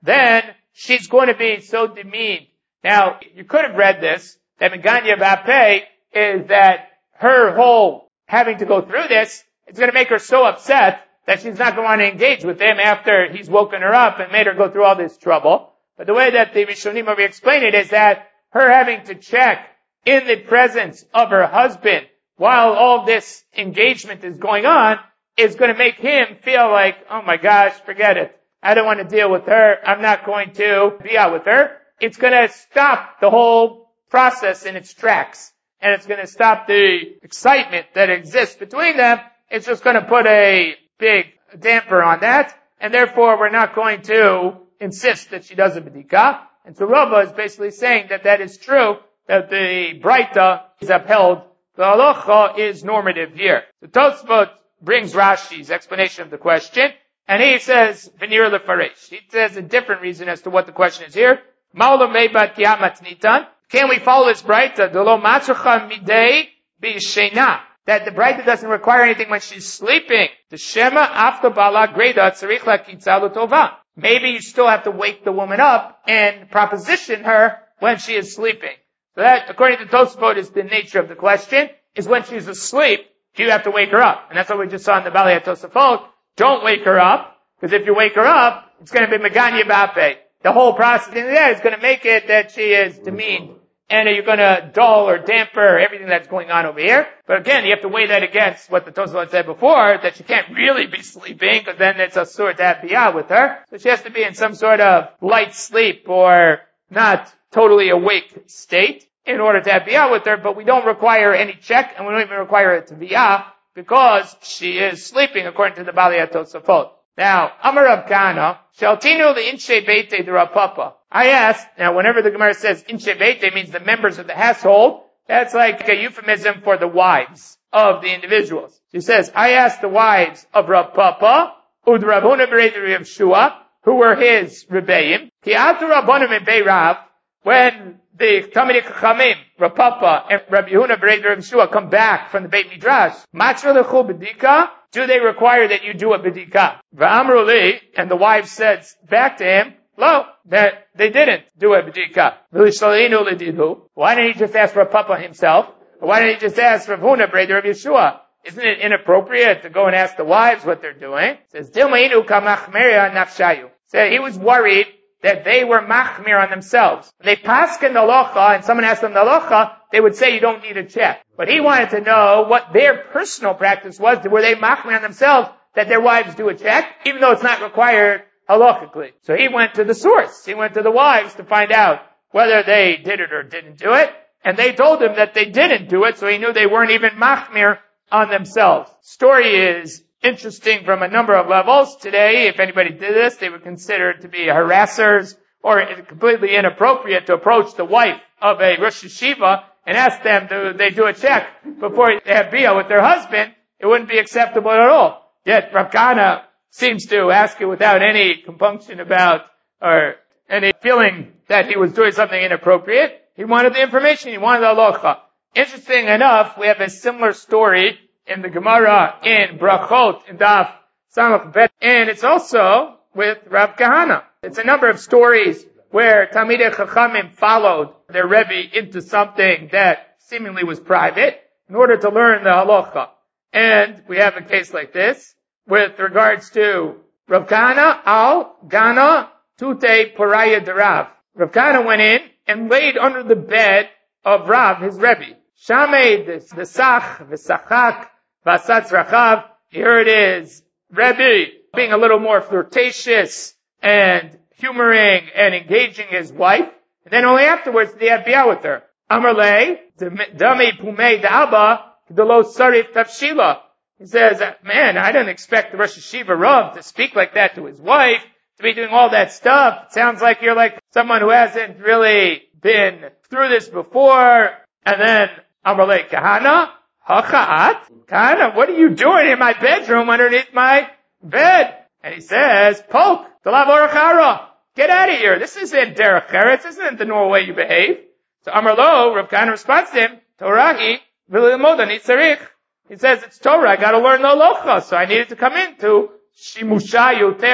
then she's going to be so demeaned. Now, you could have read this, that Meganya Vape is that her whole having to go through this is going to make her so upset that she's not going to want to engage with him after he's woken her up and made her go through all this trouble. But the way that the Rishonim will explain it is that her having to check in the presence of her husband while all this engagement is going on is going to make him feel like, oh my gosh, forget it. I don't want to deal with her. I'm not going to be out with her. It's going to stop the whole process in its tracks. And it's going to stop the excitement that exists between them. It's just going to put a big damper on that. And therefore, we're not going to insist that she does a bedika. And so Rava is basically saying that that is true, that the Braita is upheld. The halacha is normative here. The Tosfot brings Rashi's explanation of the question, and he says, Venir lefaresh. He says a different reason as to what the question is here. Ma'olam meibat kiamat nitan. Can we follow this Braita? Delo matzucha midei b'yishena. That the Braita doesn't require anything when she's sleeping. The Shema after bala greda tzarich lakitza l'tova. Maybe you still have to wake the woman up and proposition her when she is sleeping. So that, according to Tosfot, is the nature of the question, is when she's asleep, do you have to wake her up? And that's what we just saw in the Balei Tosafot. Don't wake her up, because if you wake her up, it's going to be Meganya Bape. The whole process in there is going to make it that she is demeaned. And you're going to dull or damper everything that's going on over here. But again, you have to weigh that against what the Tosafot said before, that she can't really be sleeping, because then it's a sort of biyah with her. So she has to be in some sort of light sleep or not totally awake state in order to have biyah with her, but we don't require any check, and we don't even require it to biyah, because she is sleeping, according to the Balei Tosafot. Now, Amar Rav Kahana, Shaltinu le'inche beite de Rav Papa. I asked, now whenever the Gemara says inche beite means the members of the household, that's like a euphemism for the wives of the individuals. She says, I asked the wives of Rav Papa, ud Rav Huna b'rei Rav Shua, who were his rebbeim, ki atu Rabbanim in Bei Rav, when the Talmidei Chachamim, Rav Papa and Rabbi Yehuda b'rei Rav Shua come back from the Beit Midrash, matra lechu bedika, do they require that you do a bedika? V'amru li, and the wife said back to him, lo, that they didn't do a bedika. V'lishalinu l'didu. Why didn't he just ask Rav Papa himself? Or why didn't he just ask Rav Huna b'rei Rav Yeshua? Isn't it inappropriate to go and ask the wives what they're doing? It says, Dilmainu kamachmeria nafshayu. So he was worried that they were machmir on themselves. When they paskin the halacha, and someone asked them the halacha, they would say you don't need a check. But he wanted to know what their personal practice was. Were they machmir on themselves that their wives do a check, even though it's not required halachically? So he went to the source. He went to the wives to find out whether they did it or didn't do it. And they told him that they didn't do it, so he knew they weren't even machmir on themselves. Story is interesting from a number of levels. Today, if anybody did this, they would consider it to be harassers or completely inappropriate to approach the wife of a Rosh Yeshiva and ask them, do they do a check before they have biyah with their husband? It wouldn't be acceptable at all. Yet Rav Kahana seems to ask it without any compunction about or any feeling that he was doing something inappropriate. He wanted the information. He wanted the halacha. Interesting enough, we have a similar story in the Gemara in Brachot in Daf Samach Bet, and it's also with Rav Kahana. It's a number of stories where Talmidei Chachamim followed their Rebbe into something that seemingly was private in order to learn the halacha. And we have a case like this with regards to Rav Kahana al Gana Tute Poraya de Rav. Rav Kahana went in and laid under the bed of Rav, his Rebbe. Shamei the Sach, the Sachak, Vasatz Rachav, he heard his Rebbe being a little more flirtatious and humoring and engaging his wife. And then only afterwards did he have biyah with her. Amarle, Dami Pumei Da'aba, Delo Sarif Tafshila. He says, man, I didn't expect the Rosh Yeshiva Rav to speak like that to his wife, to be doing all that stuff. It sounds like you're like someone who hasn't really been through this before. And then Amarle Kahana, Hacha'at? Kahana, what are you doing in my bedroom underneath my bed? And he says, Poke, Talav Orachara, get out of here. This isn't Derech Eretz. This isn't the normal way you behave. So Amarlo, Rav Kahana responds to him, Torahi, V'lilmodani Tzarich. He says, it's Torah, I gotta learn the halacha. So I needed to come into Shimusha Yoter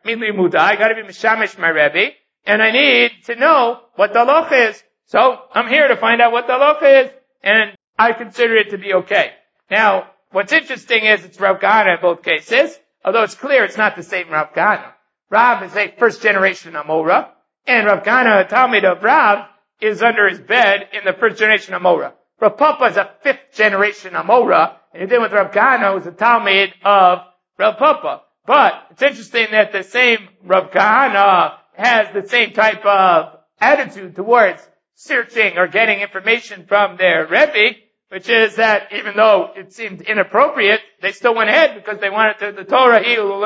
Milimuda. I gotta be Mishamish my Rebbe, and I need to know what the halacha is. So, I'm here to find out what the halacha is, and I consider it to be okay. Now, what's interesting is it's Rav Kahana in both cases, although it's clear it's not the same Rav Kahana. Rav is a first generation Amora, and Rav Kahana, a Talmid of Rav, is under his bed in the first generation Amora. Rav Papa is a fifth generation Amora, and he's in with Rav Kahana, who's a Talmid of Rav Papa. But it's interesting that the same Rav Kahana has the same type of attitude towards searching or getting information from their Rebbe, which is that even though it seemed inappropriate, they still went ahead because they wanted to, the Torah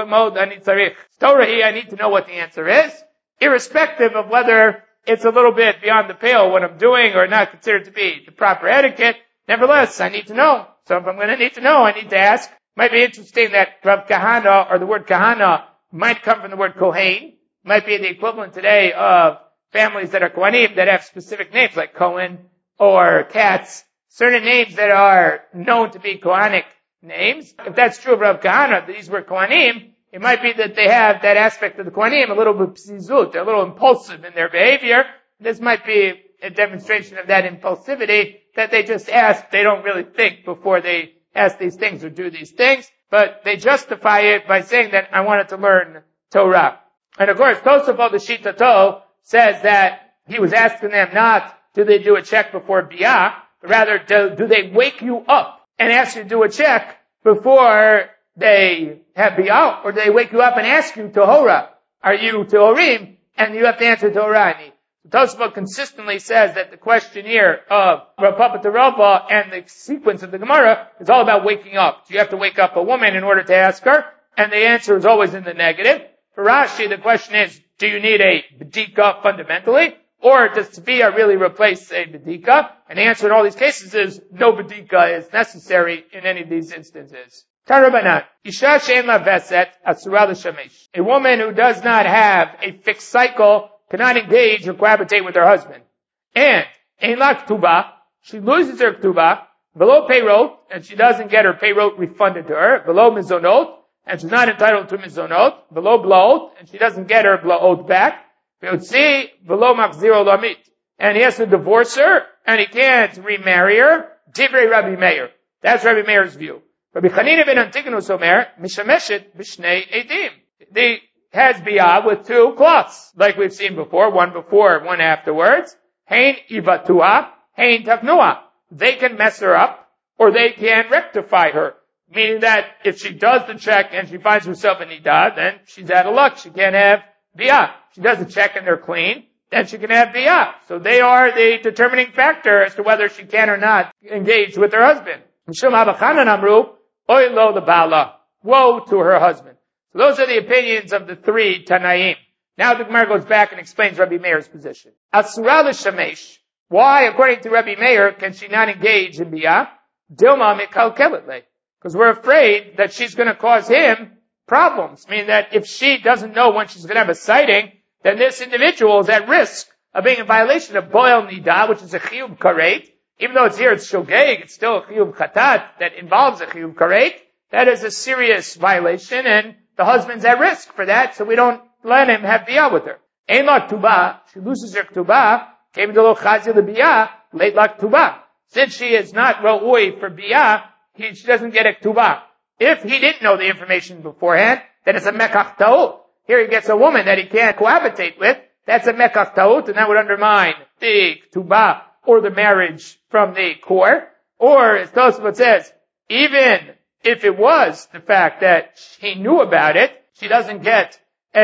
I need to know what the answer is, irrespective of whether it's a little bit beyond the pale what I'm doing or not considered to be the proper etiquette. Nevertheless, I need to know. So if I'm going to need to know, I need to ask. Might be interesting that Rav Kahana, or the word Kahana, might come from the word Kohen. Might be the equivalent today of families that are Kohanim that have specific names like Cohen or Katz. Certain names that are known to be Kohanic names. If that's true of Rav Kahana, these were Kohanim, it might be that they have that aspect of the Kohanim, a little bit psizut, a little impulsive in their behavior. This might be a demonstration of that impulsivity, that they just ask, they don't really think before they ask these things or do these things, but they justify it by saying that I wanted to learn Torah. And of course, Tosafot the Shitato says that he was asking them not, do they do a check before Biyah, but rather, do they wake you up and ask you to do a check before they have Biyah, or do they wake you up and ask you Tohora? Are you Tohorim? And you have to answer Tohorani. Tosafot consistently says that the question here of Rav Papa to Rava and the sequence of the Gemara is all about waking up. Do you have to wake up a woman in order to ask her? And the answer is always in the negative. For Rashi, the question is, do you need a Bedika fundamentally? Or does Taviyah really replace a Bedika? And the answer in all these cases is no Bedika is necessary in any of these instances. Tarabanat. Isha she'en la veset asura l'shamesh. A woman who does not have a fixed cycle cannot engage or cohabitate with her husband. And ein la k'tuba, she loses her k'tuba, below peyrot, and she doesn't get her peyrot refunded to her, below mizonot, and she's not entitled to mizonot, below blaot, and she doesn't get her blaot back, below machzir lamit, and he has to divorce her, and he can't remarry her, divrei Rabbi Meir. That's Rabbi Meir's view. Rabbi Chanina ben Antigonus Omer, mishameshet b'shnei edim. They has biyah with two cloths, like we've seen before, one afterwards. Hein ivatua, hein tavnua. They can mess her up, or they can rectify her. Meaning that if she does the check and she finds herself in nidah, then she's out of luck. She can't have biyah. She does the check and they're clean, then she can have biyah. So they are the determining factor as to whether she can or not engage with her husband. Mishum Abachanan Amru, oy lo lebala. Woe to her husband. So those are the opinions of the three Tanaim. Now the Gemara goes back and explains Rabbi Meir's position. Asura l'shamesh. Why, according to Rabbi Meir, can she not engage in biyah? Dilma mikalkeletle. Because we're afraid that she's going to cause him problems. Meaning that if she doesn't know when she's going to have a sighting, then this individual is at risk of being in violation of boel nidah, which is a chiyuv karet. Even though it's here, it's shogeg, it's still a chiyuv chatat that involves a chiyuv karet. That is a serious violation, and the husband's at risk for that, so we don't let him have biyah with her. Ein la k'tuba, she loses her k'tuba, came to lo chazir the biyah, late la k'tuba. Since she is not ra'ui for biyah, she doesn't get a k'tuba. If he didn't know the information beforehand, then it's a mekach ta'ut. Here he gets a woman that he can't cohabitate with, that's a mekach ta'ut, and that would undermine the k'tuba or the marriage from the core. Or, as Tosafot says, even if it was the fact that he knew about it, she doesn't get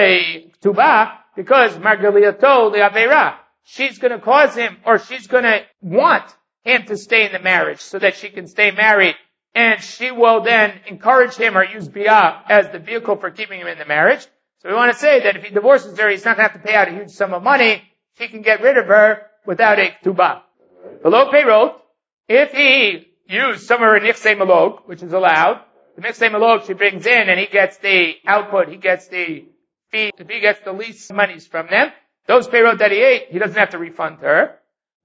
a k'tuba because margaliato le'avera. She's going to cause him, or she's going to want him to stay in the marriage so that she can stay married, and she will then encourage him or use biyah as the vehicle for keeping him in the marriage. So we want to say that if he divorces her, he's not going to have to pay out a huge sum of money. He can get rid of her without a k'tuba. Below peyrot, if he used some of her nichsei malog, which is allowed, the nichsei malog she brings in and he gets the output, he gets the fee, if he gets the least monies from them, those peyrot that he ate, he doesn't have to refund her.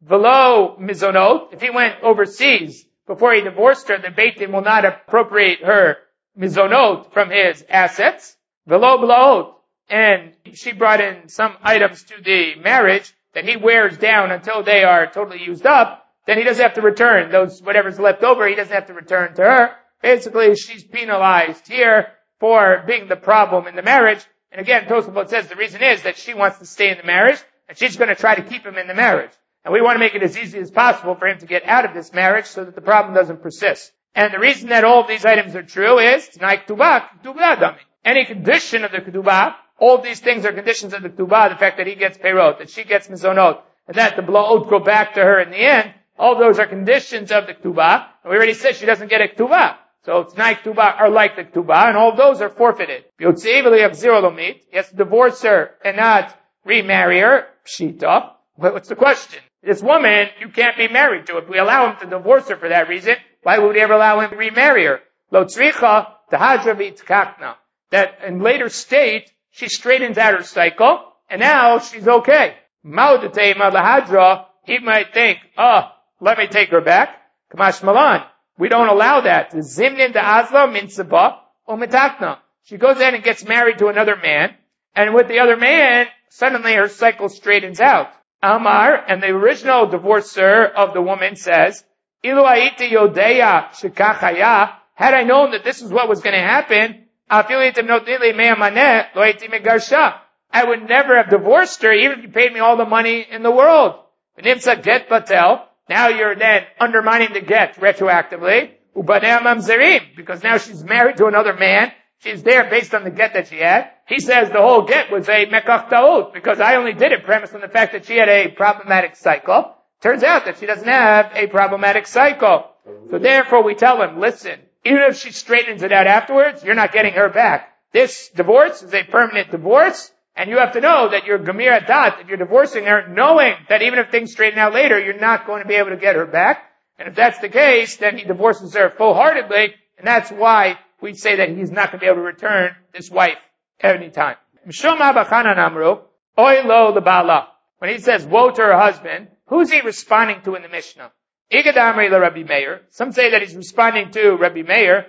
Below mizonot, if he went overseas before he divorced her, the Beit Din will not appropriate her mizonot from his assets. Below blaot, and she brought in some items to the marriage that he wears down until they are totally used up, then he doesn't have to return those, whatever's left over, he doesn't have to return to her. Basically, she's penalized here for being the problem in the marriage. And again, Tosafot says the reason is that she wants to stay in the marriage, and she's going to try to keep him in the marriage. And we want to make it as easy as possible for him to get out of this marriage so that the problem doesn't persist. And the reason that all of these items are true is, any condition of the ketubah, all of these things are conditions of the ketubah, the fact that he gets peirot, that she gets mizonot, and that the blaot go back to her in the end, all those are conditions of the ketubah. And we already said she doesn't get a ketubah. So T'nai ketubah are like the ketubah, and all of those are forfeited. He has to divorce her and not remarry her. Pshita. What's the question? This woman, you can't be married to. If we allow him to divorce her for that reason, why would we ever allow him to remarry her? Lo tzricha tahadra v'yitkakna. That in later state, she straightens out her cycle, and now she's okay. Ma'udatei ma'lahadra, he might think, let me take her back. Kamash malan. We don't allow that. Zimnin da'azla minsaba umitakna. She goes in and gets married to another man, and with the other man, suddenly her cycle straightens out. Amar, and the original divorcer of the woman says, Ilu aiti yodeya shikachaya, had I known that this is what was going to happen, I would never have divorced her, even if you paid me all the money in the world. V'nimsa get batel. Now you're then undermining the get retroactively. Ubanei mamzerim, because now she's married to another man. She's there based on the get that she had. He says the whole get was a mekach ta'ut, because I only did it premised on the fact that she had a problematic cycle. Turns out that she doesn't have a problematic cycle. So therefore we tell him, listen, even if she straightens it out afterwards, you're not getting her back. This divorce is a permanent divorce, and you have to know that you're Gamir Adat, if you're divorcing her, knowing that even if things straighten out later, you're not going to be able to get her back. And if that's the case, then he divorces her full-heartedly, and that's why we say that he's not going to be able to return this wife at any time. When he says, woe to her husband, who's he responding to in the Mishnah? Igadamri la Rabbi Meir. Some say that he's responding to Rabbi Meir.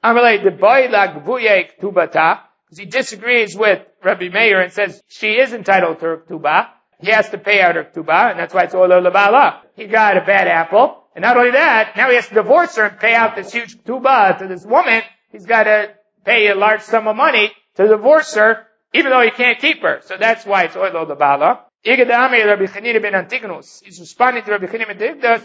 Because he disagrees with Rabbi Meir and says she is entitled to her ketubah. He has to pay out her ketubah, and that's why it's Olo Labala. He got a bad apple. And not only that, now he has to divorce her and pay out this huge ketubah to this woman. He's got to pay a large sum of money to divorce her, even though he can't keep her. So that's why it's Olo Labala. He's responding to Rabbi Chanina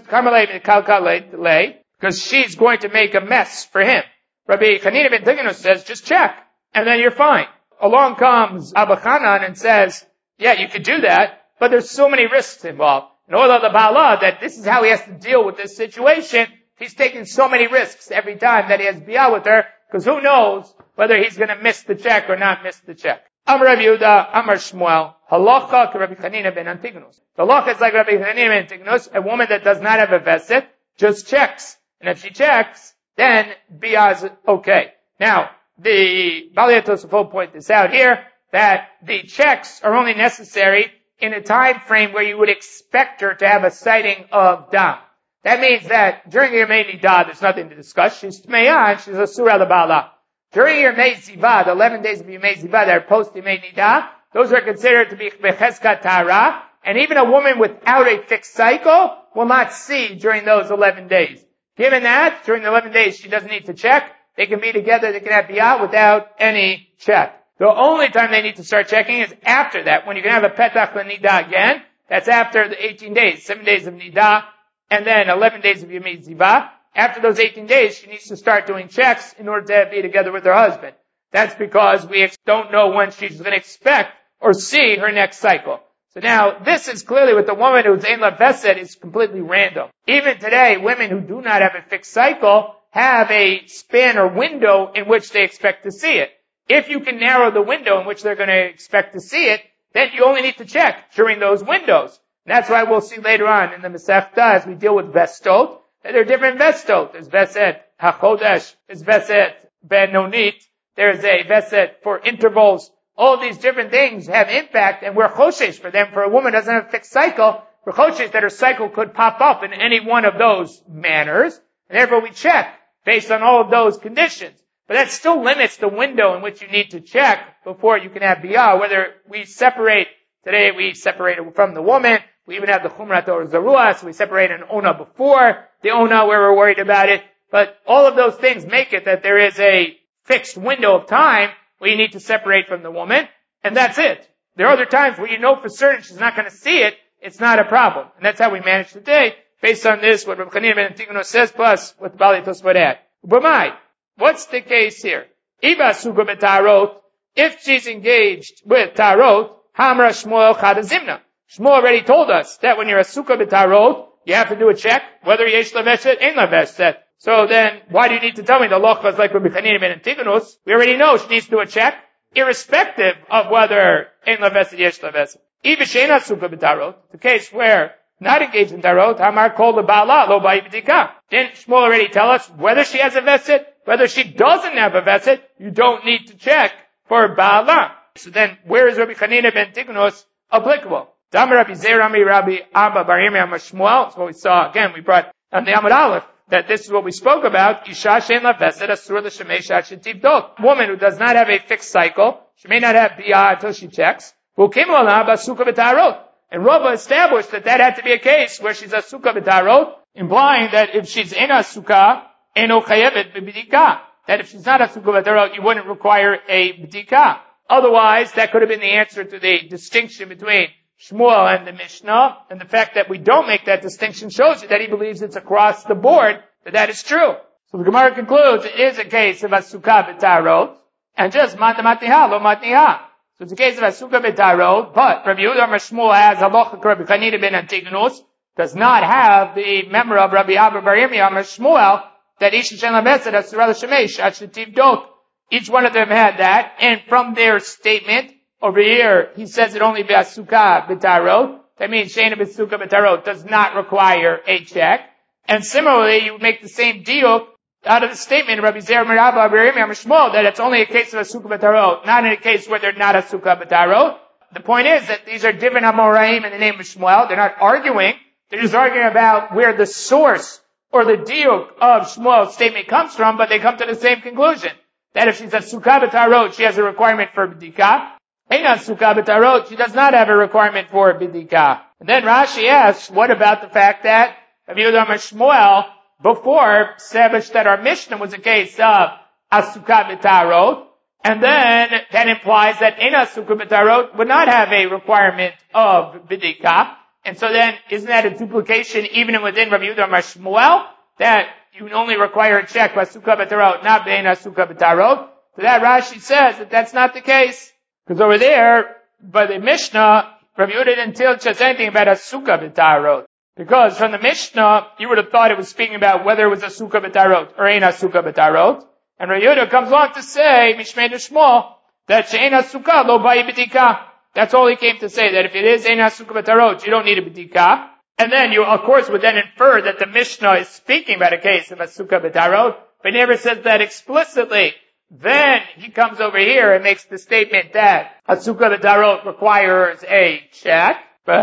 ben Tignus, because she's going to make a mess for him. Rabbi Chanina ben Tignus says, just check, and then you're fine. Along comes Abba Chanan and says, yeah, you could do that, but there's so many risks involved. And Ola the Bala, that this is how he has to deal with this situation. He's taking so many risks every time that he has biyah with her, because who knows whether he's going to miss the check or not miss the check. Amar Rabbi Yehuda, Amar Shmuel, halacha Rabbi Chanina ben Antigonus. The halacha is like Rabbi Chanina ben Antigonus, a woman that does not have a vesset, just checks. And if she checks, then biyah is okay. Now, the Balei Tosafot point this out here, that the checks are only necessary in a time frame where you would expect her to have a sighting of dam. That means that during your Yemei Nidah, there's nothing to discuss. She's Tmeya and she's a Surah L'Bala. During your Yemei Ziva, the 11 days of Yemei Ziva that are post Yemei Nidah, those are considered to be Becheskat Tara, and even a woman without a fixed cycle will not see during those 11 days. Given that, during the 11 days she doesn't need to check, they can be together, they can have biyah without any check. The only time they need to start checking is after that, when you can have a petach l'nidah again. That's after the 18 days, 7 days of nidah, and then 11 days of Yemei Ziva. After those 18 days, she needs to start doing checks in order to be together with her husband. That's because we don't know when she's going to expect or see her next cycle. So now, this is clearly with the woman who's Ein La Vesed is completely random. Even today, women who do not have a fixed cycle have a span or window in which they expect to see it. If you can narrow the window in which they're going to expect to see it, then you only need to check during those windows. And that's why we'll see later on in the Masechta as we deal with Vestot, that there are different Vestot. There's Veset HaChodesh, there's Veset Ben-Nonit, there's a Veset for intervals. All these different things have impact, and we're Choshesh for them. For a woman who doesn't have a fixed cycle, we're Choshesh that her cycle could pop up in any one of those manners, and therefore we check based on all of those conditions. But that still limits the window in which you need to check before you can have biyah, whether we separate, today we separate it from the woman, we even have the chumrat or zarua, so we separate an ona before the ona where we're worried about it. But all of those things make it that there is a fixed window of time where you need to separate from the woman, and that's it. There are other times where you know for certain she's not going to see it, it's not a problem. And that's how we manage today, based on this, what Rabbi Chanina ben Antigonus says, plus what the Bali Tosfot add. B'mai, what's the case here? Iba suka b'tarot, if she's engaged with tarot, hamra Shmuel chadazimna. Shmuel already told us that when you're a suka b'tarot, you have to do a check, whether yesh laveshet, ain't laveshet. So then, why do you need to tell me the locha is like Rabbi Chanina ben Antigonus? We already know she needs to do a check, irrespective of whether ain't laveshet, yesh laveshet. Even she'ena suka b'tarot, the case where not engaged in tarot, Hamar called the Ba'ala, lo ba'i b'dika. Didn't Shmuel already tell us whether she has a vesed, whether she doesn't have a vesed, you don't need to check for Ba'ala. So then, where is Rabbi Chanina ben Antigonus applicable? Dam Rabbi Zerami Rabbi Abba Bar Yirmiyah Shmuel. So we saw, again, we brought on the Amud Aleph, that this is what we spoke about. Isha she'en la vesed asur l'shemei shad shetivdot. Woman who does not have a fixed cycle, she may not have biyah until she checks. V'ukim la b'suka b'tarot. And Rava established that that had to be a case where she's a suka b'tarot, implying that if she's in a suka, eno chayevet b'bidika. That if she's not a suka b'tarot, you wouldn't require a b'dika. Otherwise, that could have been the answer to the distinction between Shmuel and the Mishnah, and the fact that we don't make that distinction shows you that he believes it's across the board that is true. So the Gemara concludes it is a case of a suka b'tarot, and just matniha lo matniha. So it's a case of a suka b'tarot, but Rabbi Yehuda Amar Shmuel has halacha Rabbi Chanina ben Antigonus, does not have the member of Rabbi Abba Bar Yirmiyah Amar Shmuel, that Isha Shen Lavesed Asura L'Shemesh Ashetiv Dot. Each one of them had that, and from their statement, over here, he says it only b'asuka b'tarot. That means she'ena b'asuka b'tarot does not require a check. And similarly, you make the same deal out of the statement of Rabbi Zer Merabba Bar Yirmiyah Shmuel that it's only a case of asuka b'tarot, not in a case where they're not asuka b'tarot. The point is that these are different amoraim in the name of Shmuel. They're not arguing. They're just arguing about where the source or the deal of Shmuel's statement comes from, but they come to the same conclusion. That if she's asuka b'tarot, she has a requirement for b'dika. Eina suka b'tarot, she does not have a requirement for b'dika. And then Rashi asks, what about the fact that Rabbi Yehuda Amar Shmuel before established that our Mishnah was a case of asuka b'tarot, and then that implies that eina suka b'tarot would not have a requirement of b'dika. And so then, isn't that a duplication even within Rabbi Yehuda Amar Shmuel, that you only require a check by suka b'tarot, not be'eina suka b'tarot? So that Rashi says that that's not the case. Because over there, by the Mishnah, Rabbi Yehuda didn't say anything about a suka b'tarot. Because from the Mishnah, you would have thought it was speaking about whether it was a suka b'tarot or ain't a suka b'tarot. And Rabbi Yehuda comes on to say, Mishmei Shmuel, that she'ein a suka lo ba'i b'dika. That's all he came to say, that if it is ain't a suka b'tarot, you don't need a b'dika. And then you, of course, would then infer that the Mishnah is speaking about a case of a suka b'tarot, but he never says that explicitly. Then he comes over here and makes the statement that a suka b'tarot requires a check.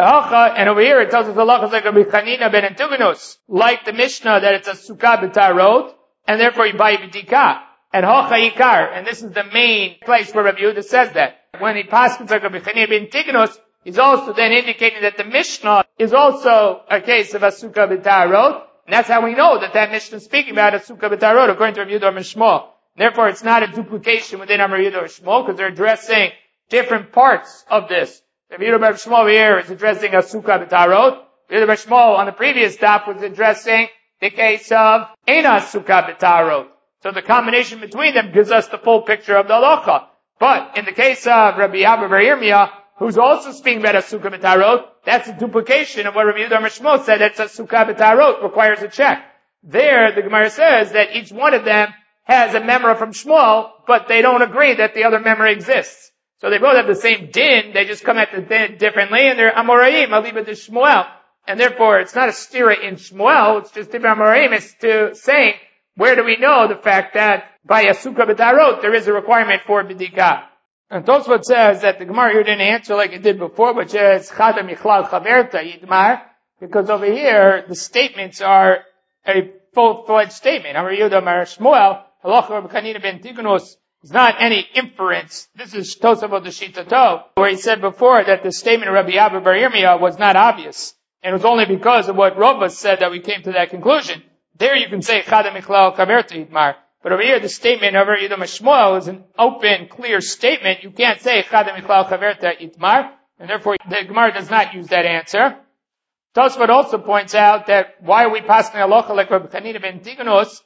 And over here it tells us the halachas like Rabbi Chanina ben Antigonus, like the Mishnah, that it's a suka b'tarot, and therefore you buy b'dika. And hocha yikar, and this is the main place where Rabbi Yehuda says that. When he passes like Rabbi Chanina ben Antigonus, he's also then indicating that the Mishnah is also a case of a suka b'tarot, and that's how we know that that Mishnah is speaking about a suka b'tarot, according to Rabbi Yehuda Amar Shmuel. Therefore, it's not a duplication within Amar Yehuda or Shmuel, because they're addressing different parts of this. Rabbi Yehuda Bar Shmuel here is addressing a suka b'tarot. Rabbi Yehuda Bar Shmuel on the previous stop was addressing the case of eina suka b'tarot. So the combination between them gives us the full picture of the halacha. But in the case of Rabbi Abba Bar Yirmiyah, who's also speaking about a suka b'tarot, that's a duplication of what Rabbi Yehuda Bar Shmuel said, that a suka b'tarot requires a check. There, the Gemara says that each one of them has a memra from Shmuel, but they don't agree that the other memra exists. So they both have the same din, they just come at the din differently, and they're amoraim, aliba de Shmuel. And therefore, it's not a stira in Shmuel, it's just different amoraim. It's to saying, where do we know the fact that by a suka b'tarot, there is a requirement for b'dika? And Tosfot says that the Gemara here didn't answer like it did before, which is chada michlal chaverta yidmar, because over here, the statements are a full-fledged statement. Amar Yehuda Amar Shmuel, halacha Rabbi Chanina ben Tignus is not any inference. This is Tosafot the Shitato, where he said before that the statement of Rabbi Abba bar Yirmiyah was not obvious. And it was only because of what Rava said that we came to that conclusion. There you can say, Chada Michlal Kaverta Yitmar. But over here, the statement of Rabbi Shmuel is an open, clear statement. You can't say, Chada Michlal Kaverta Yitmar. And therefore, the Gemara does not use that answer. Tosfot also points out that why are we passing halacha like Rabbi Chanina ben Tignus?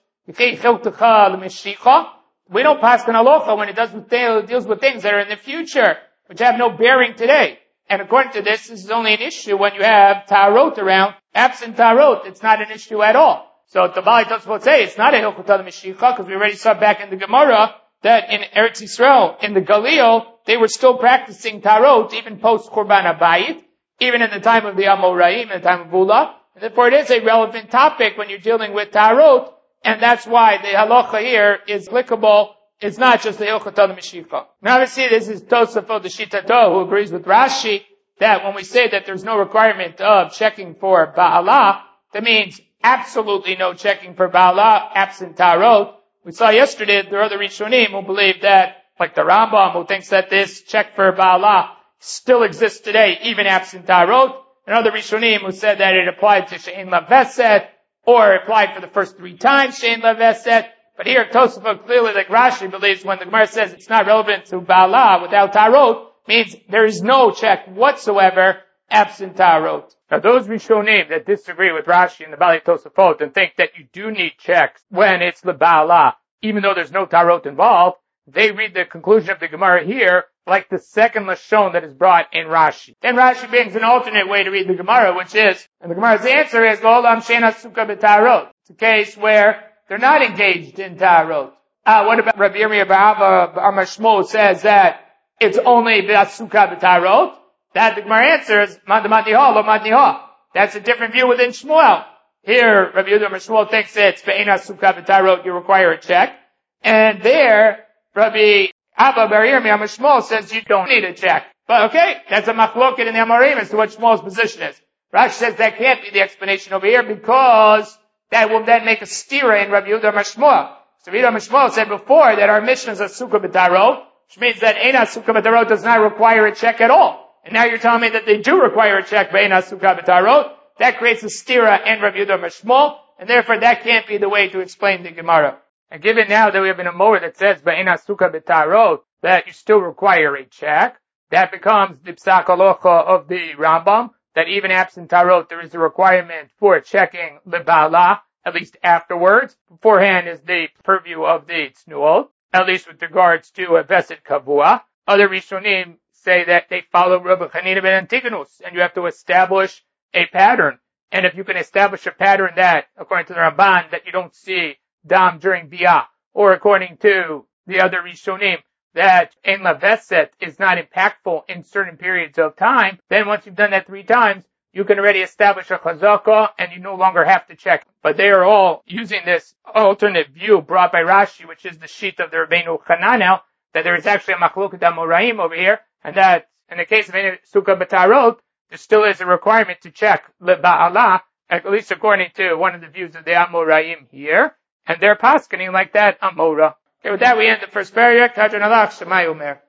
We don't pass an halacha when it deals with things that are in the future, which have no bearing today. And according to this is only an issue when you have tarot around. Absent tarot, it's not an issue at all. So the Bali Tosfot say it's not a hilchot al-Mashicha, because we already saw back in the Gemara that in Eretz Yisrael, in the Galil, they were still practicing tarot even post Korban Habayit, even in the time of the Amoraim, in the time of Bula. And therefore it is a relevant topic when you're dealing with tarot. And that's why the halacha here is applicable. It's not just the hilchot al-Mashicha. Now obviously this is Tosafot the Shitato, who agrees with Rashi that when we say that there's no requirement of checking for Ba'alah, that means absolutely no checking for Ba'alah, absent Tarot. We saw yesterday that there are other Rishonim who believe that, like the Rambam, who thinks that this check for Ba'alah still exists today, even absent Tarot. And other Rishonim who said that it applied to She'en Laveset, or applied for the first 3 times She'en Laveset. But here Tosafot clearly, like Rashi, believes when the Gemara says it's not relevant to Ba'alah without Tarot, means there is no check whatsoever absent Tarot. Now those Rishonim that disagree with Rashi and the Bali Tosafot and think that you do need checks when it's the Ba'alah, even though there's no Tarot involved, they read the conclusion of the Gemara here like the second Lashon that is brought in Rashi. Then Rashi brings an alternate way to read the Gemara, which is, and the Gemara's answer is, L'olam she'ena suka b'tarot. It's a case where they're not engaged in Tarot. What about Rabbi Yirmiyah bar Abba Shmuel says that it's only b'asuka b'tarot? That the Gemara answers, Madamatiha, lo matiha. That's a different view within Shmuel. Here, Rabbi Yehuda bar Shmuel thinks it's be'ena suka b'tarot, you require a check. And there, Rabbi Abba bar Yirmiyah bar Shmuel says you don't need a check. But okay, that's a machloket in the Amoraim as to what Shmuel's position is. Rashi says that can't be the explanation over here because that will then make a stira in Rabbi Yehuda bar Shmuel. So Rabbi Yehuda bar Shmuel said before that our mission is a suka b'tarot, which means that ena suka b'tarot does not require a check at all. And now you're telling me that they do require a check by ena suka b'tarot. That creates a stira in Rabbi Yehuda bar Shmuel, and therefore that can't be the way to explain the Gemara. And given now that we have an Amor that says by ena suka b'tarot that you still require a check, that becomes the psak halacha of the Rambam, that even absent tarot there is a requirement for checking the Ba'alah, at least afterwards. Beforehand is the purview of the Tznuot, at least with regards to a Vesed Kavua. Other Rishonim say that they follow Rabbi Chanina ben Tignus, and you have to establish a pattern. And if you can establish a pattern that, according to the Ramban, that you don't see Dam during Biyah, or according to the other Rishonim, that Ein Laveset is not impactful in certain periods of time, then once you've done that 3 times, you can already establish a chazakah and you no longer have to check. But they are all using this alternate view brought by Rashi, which is the sheet of the Rabbeinu Hananel, that there is actually a machloket amoraim over here, and that in the case of sukkah b'tarot, there still is a requirement to check leba'alah, at least according to one of the views of the amoraim here, and they're paskening like that amora. Okay, with that we end the first paragraph. Hadran alach, Shemai Omer.